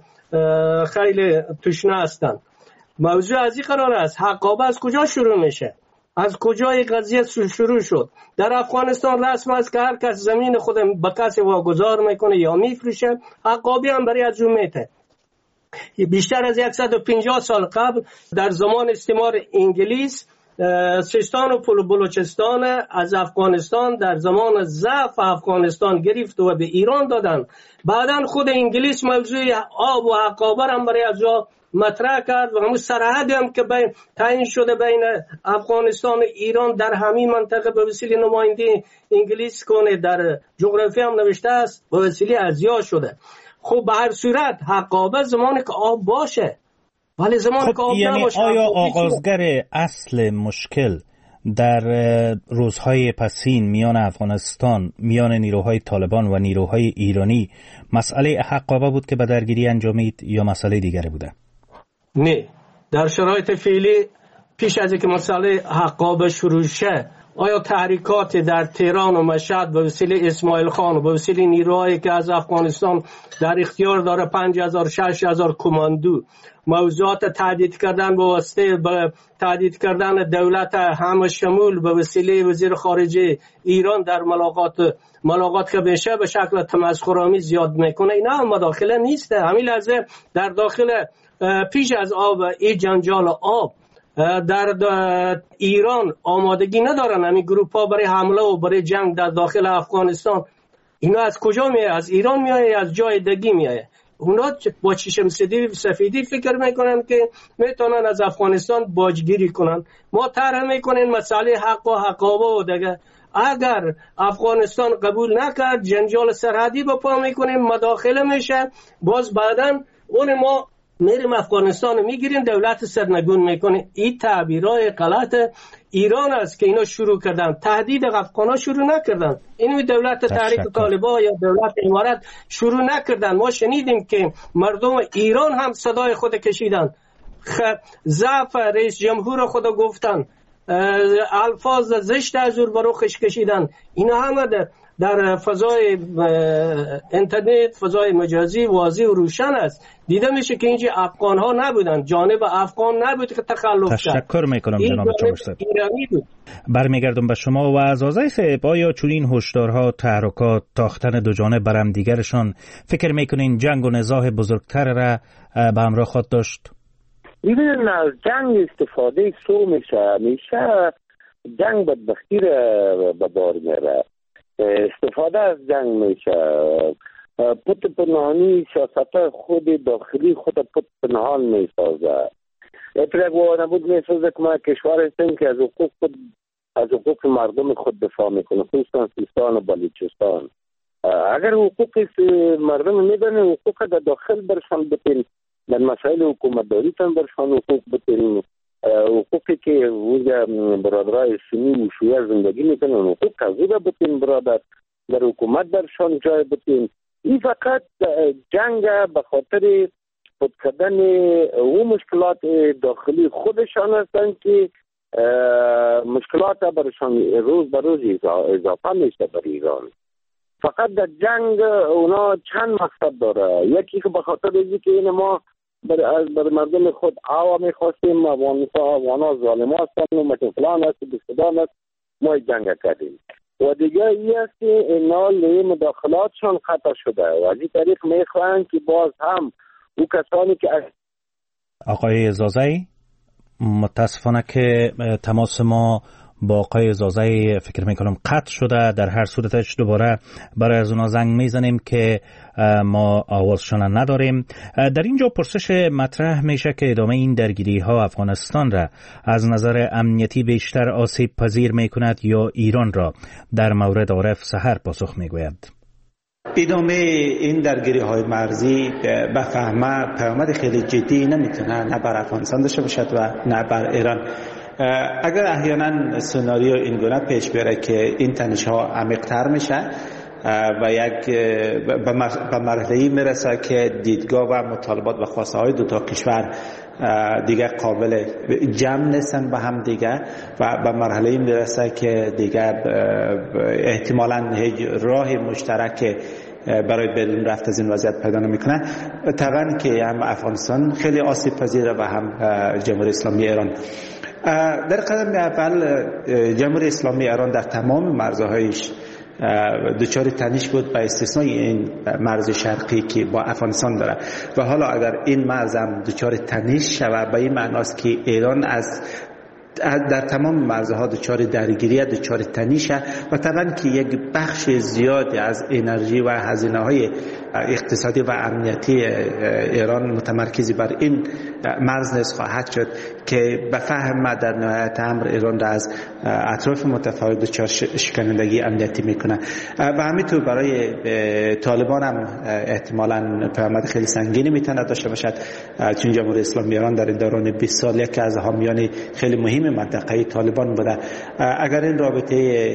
خیلی تشنه هستن. موضوع از این قرار است. حقابه از کجا شروع میشه؟ از کجا این قضیه شروع شد؟ در افغانستان رسم است که هر کس زمین خود به کسی واگذار میکنه یا میفروشه. حقابه هم برای از اون میته. بیشتر از 150 سال قبل در زمان استعمار انگلیس سیستان و بلوچستان از افغانستان در زمان ضعف افغانستان گرفت و به ایران دادن. بعداً خود انگلیس موضوع آب و حقابه هم برای از مطرح کرد و همون سرحدی هم که تعیین شده بین افغانستان و ایران در همین منطقه به وسیله نماینده انگلیس کنه در جغرافی هم نوشته است به وسیله ازیا شده. خب به هر صورت حقابه زمانی که آب باشه، ولی زمانی که آب نباشه. آیا آغازگر اصل مشکل در روزهای پسین میان افغانستان، میان نیروهای طالبان و نیروهای ایرانی مسئله حقابه بود که به درگیری انجامید یا مسئله دیگری بوده؟ نه، در شرایط فعلی پیش از اینکه مسئله حقابه شروع شه آیا تحریکات در تهران و مشهد به وسیله اسماعیل خان و به وسیله نیروهایی که از افغانستان در اختیار داره 5000 6000 کماندو موضوعات تهدید کردن به واسطه تهدید کردن دولت همه شمول به وسیله وزیر خارجه ایران در ملاقات که بشه به شکل تمسخرآمیز زیاد میکنه، اینا هم مداخله نیست. همین لحظه در داخل پیش از آب این جنجال آب در ایران آمادگی ندارن همین گروپ ها برای حمله و برای جنگ در داخل افغانستان. اینا از کجا میاد؟ از ایران میاد، از جای دیگه میاد. اونا با چشم سفیدی فکر میکنن که میتونن از افغانستان باجگیری کنن. ما طرح میکنیم مسئله حق و حقابه و دیگه. اگر افغانستان قبول نکرد جنجال سرحدی با پا میکنیم، مداخله میشه، باز بعدن اون ما میریم افغانستان میگیریم، دولت سرنگون میکنه. این تعبیرهای غلط ایران است که اینا شروع کردن. تهدید افغانا شروع نکردن، اینو دولت تحریک طالبان یا دولت امارات شروع نکردن. ما شنیدیم که مردم ایران هم صدای خود کشیدن، ضعف رئیس جمهور خود گفتن، الفاظ زشت از او بروخش کشیدن. اینا همه در فضای اینترنت، فضای مجازی واضح و روشن است. دیده میشه که اینجا افغان ها نبودن، جانب افغان نبود که تخلف کرد. تشکر میکنم جناب چاوشزاده. برمیگردم به شما و از آزای صاحب، آیا چنین هشدارها، تحرکات، تاختن دو جانب بر هم دیگرشان فکر میکنین جنگ و نزاع بزرگتر را به همراه خود داشت؟ ببینید از جنگ استفاده سو میشه جنگ بدبختی را به بار میره. استفاده از جنگ میشه، پت پنهانی سیاست خود داخلی خود پت پنهان میسازه. اطلاق و نبود میسازه که ما کشور هستیم که از حقوق مردم خود دفاع میکنه، خصوصا سیستان و بلوچستان. اگر حقوق مردم میدن، حقوق در داخل برشان بتین، در مسائل حکومتداری تن برشان حقوق بتین، حقوقی که وجه برادرای سنی و شیعه زندگی میکنن حقوق تغییر بتین برادر، در حکومت درشان جای بتین. این فقط جنگ به خاطر خود کردن او مشکلات داخلی خودشان هستند که مشکلات برشان روز به روز اضافه میشه بر ایران. فقط در جنگ اونا چند مقصد داره. یکی که به خاطر اینکه که این ما بر مردم خود آوا میخواستیم، افغانا ظالم هستن و متفلان هست و بستدان هست، ما جنگ کردیم. و دیگه ای است که اینا مداخلاتشان خطا شده و از این طریق میخواهند که باز هم او کسانی که آقای زازای، متاسفانه که تماس ما با آقای زازای فکر میکنم قطع شده. در هر صورتش دوباره برای از اونا زنگ میزنیم که ما آوازشان نداریم. در اینجا پرسش مطرح میشه که ادامه این درگیری ها افغانستان را از نظر امنیتی بیشتر آسیب پذیر میکند یا ایران را؟ در مورد عارف سحر پاسخ میگوید. ادامه این درگیری های مرزی به فهمه پیامد خیلی جدی نمیتونه نه بر افغانستان داشته باشد و نه بر ایران. اگر احیانا سناریو این گونه پیش بره که این تنش ها عمیق‌تر میشه و یک به مرحله‌ای میرسه که دیدگاه و مطالبات و خواسته های دو تا کشور دیگه قابل جمع نیستن به هم دیگه و به مرحله‌ای میرسه که دیگه احتمالاً هیچ راه مشترک برای بدون رفت از این وضعیت پیدا نمیکنه. طبعا که هم افغانستان خیلی آسیب پذیره و هم جمهوری اسلامی ایران. در قدم اول جمهوری اسلامی ایران در تمام مرزهایش دچار تنش بود به استثنای این مرز شرقی که با افغانستان داره و حالا اگر این مرز هم دچار تنش شود به این معناست که ایران در تمام مرزها دچار درگیری، دچار تنشه و طبعا که یک بخش زیادی از انرژی و هزینه‌های اقتصادی و امنیتی ایران متمرکزی بر این مرز نیز خواهد شد که به فهم در نهایت امر ایران را از اطراف متفاوت دچار شکنندگی امنیتی میکنه و همینطور برای طالبان هم احتمالاً پیامد خیلی سنگینی میتونه داشته باشد، چون جمهوری اسلامی ایران در این دوران 20 سال یکی از حامیان خیلی مهم منطقه طالبان بوده. اگر این رابطه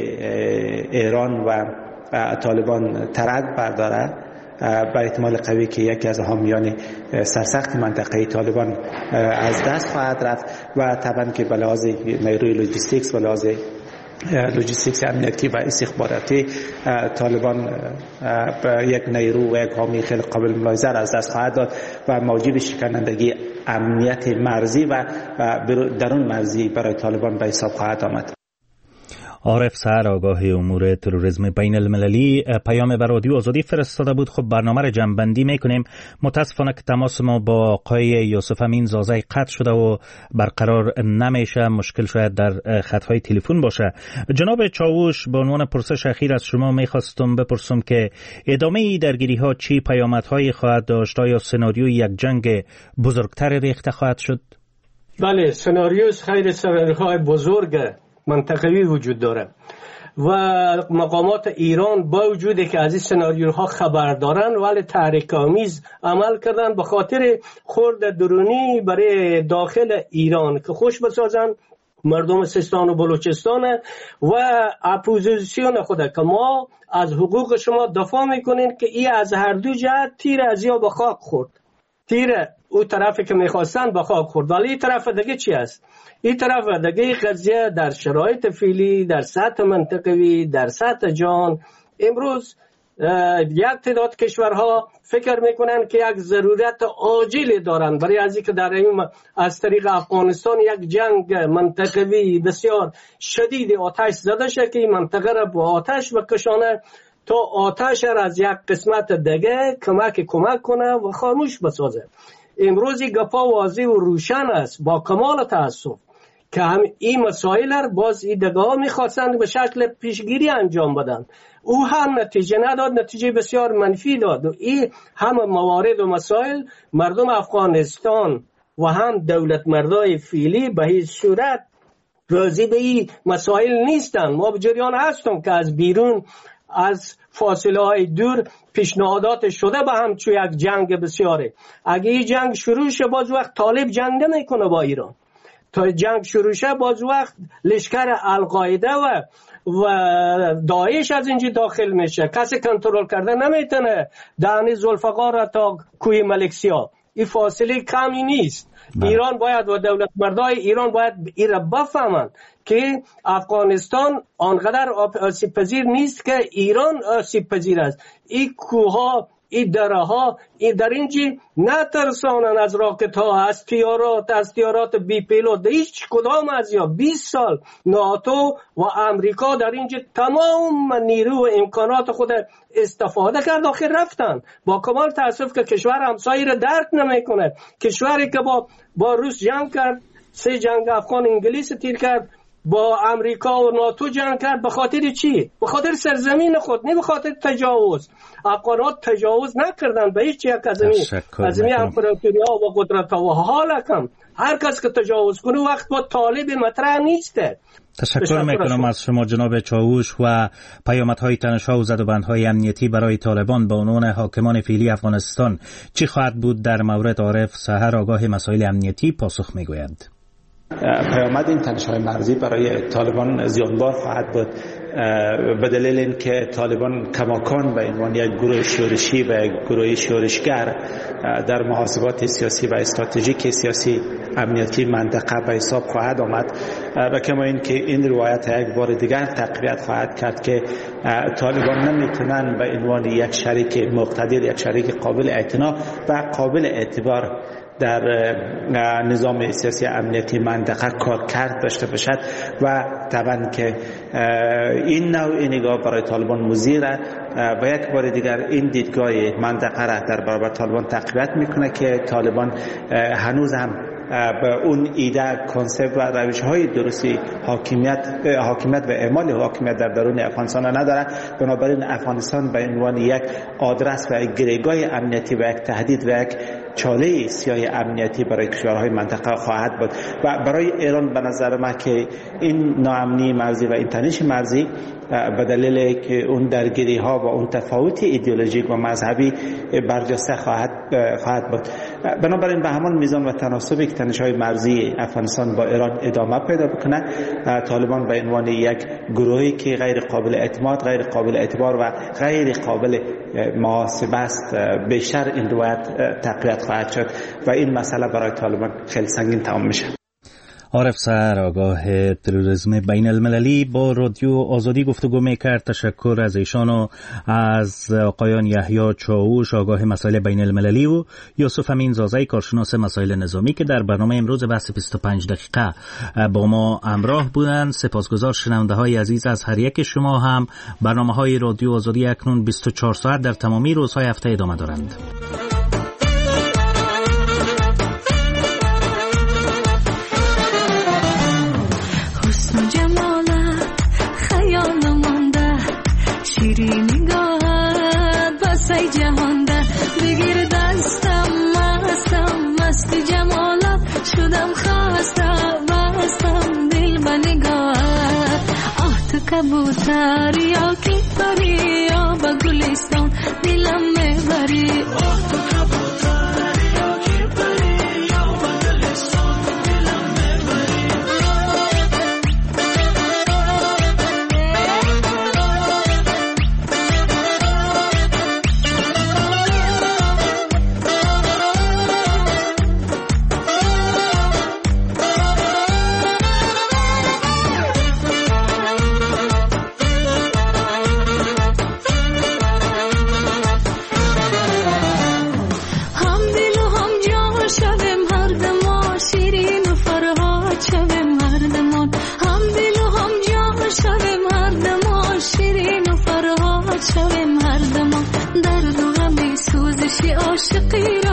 ایران و طالبان ترک برداره با احتمال قوی که یکی از حامیان سرسخت منطقه طالبان از دست خواهد رفت و طبعا که به لحاظ نیروی لوجستیکس و لحاظ لوجستیکس امنیتی و استخباراتی طالبان یک نیرو و یک حامی خیلی قابل ملاحظه از دست خواهد داد و موجب شکنندگی امنیت مرزی و درون مرزی برای طالبان به حساب خواهد آمد. عارف سحر آگاه امور تروریسم بین المللی پیام بر رادیو آزادی فرستاده بود. خب برنامه را جمع‌بندی میکنیم. متاسفانه که تماس ما با آقای یوسف امین زازای قطع شده و برقرار نمیشه. مشکل شاید در خطهای تلفن باشه. جناب چاوش، به عنوان پرسش اخیر از شما میخواستم بپرسم که ادامه درگیری ها چی پیامدهایی خواهد داشت؟ آیا سناریوی یک جنگ بزرگتر ریخته خواهد شد؟ بله، سناریوهای بزرگ منطقوی وجود داره و مقامات ایران با وجودی که از این سناریوها خبر دارن ولی تحریک‌آمیز عمل کردن به خاطر خورد درونی برای داخل ایران که خوش بسازن مردم سیستان و بلوچستان و اپوزیسیون خود که ما از حقوق شما دفاع میکنین که این از هر دو جهت تیر از یا به خاک خورد. تیر اون طرفی که میخواستن به خاک خورد، ولی این طرف دیگه چی است؟ این طرف دیگه قضیه در شرایط فعلی، در سطح منطقوی، در سطح جهان امروز یک تعداد کشورها فکر میکنن که یک ضرورت عاجلی دارن برای از اینکه در این از طریق افغانستان یک جنگ منطقوی بسیار شدید آتش زده شه که این منطقه را با آتش بکشانه تا آتش را از یک قسمت دیگه کمک کنه و خاموش بسازه. امروزی گپا واضح و روشن است با کمال تأسف که هم این مسائل را باز ایدگاه میخواستند به شکل پیشگیری انجام بدن. او هم نتیجه نداد، نتیجه بسیار منفی داد. و این هم موارد و مسائل مردم افغانستان و هم دولت مردای فعلی به هیچ صورت راضی به این مسائل نیستن. ما به جریان هستم که از بیرون از فاصله های دور پیشنهادات شده به هم چون یک جنگ بسیاره. اگه این جنگ شروع شه باز وقت طالب جنگ نمیکنه با ایران. تا جنگ شروع شه باز وقت لشکر القاعده و داعش از اینجا داخل میشه. کسی کنترل کرده نمیتونه دهن ذوالفقار را تا کوی ملکسیا. این فاصله کمی نیست. ایران باید و دولت مردای ایران باید این را بفهمند که افغانستان آنقدر آسیب پذیر نیست که ایران آسیب پذیر است. این کوها، این درها، این در اینجا نترسانن از راکت ها، از تیارات بی پیلوت. هیچ کدام از یا 20 سال ناتو و امریکا در اینجا تمام نیرو و امکانات خود استفاده کرد آخر رفتن. با کمال تاسف که کشور همسایه را درک نمیکنه. کشوری که با روس جنگ کرد، 3 جنگ افغان انگلیس تیر کرد، با امریکا و ناتو جنگ کرد، به خاطر چی؟ به خاطر سرزمین خود، نه به خاطر تجاوز. افغانات تجاوز نکردن به هیچ یک از این امپراتوری‌ها و قدرت‌ها. و حالا کم هر کس که تجاوز کنه وقت با طالب مطرح نیسته. تشکر میکنم از شما جناب چاوش. و پیامدهای تنش‌ها و زدوبندهای امنیتی برای طالبان به عنوان حاکمان فعلی افغانستان چی خواهد بود؟ در مورد عارف سحر آگاه مسائل امنیتی پاسخ میگویند. پیامد این تنش‌های مرزی برای طالبان زیانبار خواهد بود به دلیل اینکه طالبان کماکان به عنوان یک گروه شورشی و یک گروه شورشگر در محاسبات سیاسی و استراتژیک سیاسی امنیتی منطقه به حساب خواهد آمد و کما اینکه این روایت یک بار دیگر تقویت خواهد کرد که طالبان نمیتونن به عنوان یک شریک مقتدر، یک شریک قابل اعتنا و قابل اعتبار در نظام سیاسی امنیتی منطقه کار کرد داشته باشد و طبعا که این نوع نگاه برای طالبان مضر و یک بار دیگر این دیدگاه منطقه را در برابر طالبان تقویت میکنه که طالبان هنوز هم به اون ایده، کنسپت و روش‌های درستی حاکمیت و اعمال حاکمیت در درون افغانستان نداره. بنابراین افغانستان به عنوان یک آدرس و یک گریگاه امنیتی و یک تهدید و یک چاله سیاه امنیتی برای کشورهای منطقه خواهد بود و برای ایران به نظر من که این ناامنی مرزی و این تنش مرزی به دلیل که اون درگیری ها و اون تفاوت ایدئولوژیک و مذهبی برجسته خواهد بود. بنابراین به همان میزان و تناسبی که تنش های مرزی افغانستان با ایران ادامه پیدا بکنه، طالبان به عنوان یک گروهی که غیر قابل اعتماد، غیر قابل اعتبار و غیر قابل محاسبه است، بیشتر این روایت تقویت خواهد شد و این مسئله برای طالبان خیلی سنگین تمام میشه. عارف سر آگاه تروریسم بین المللی با رادیو آزادی گفتگو میکرد. تشکر از ایشان و از آقایان یحیی چاوش آگاه مسائل بین المللی و یوسف امین زازی کارشناس مسائل نظامی که در برنامه امروز بحث 25 دقیقه با ما همراه بودند. سپاسگزار شنونده های عزیز از هر یک شما هم. برنامه های رادیو آزادی اکنون 24 ساعت در تمامی روزهای هفته ادامه دارند. کبوتر یا کی پری یا با گلستان دلم میبری تو کبوتر یا کی پری یا با گلستان دلم میبری عاشقی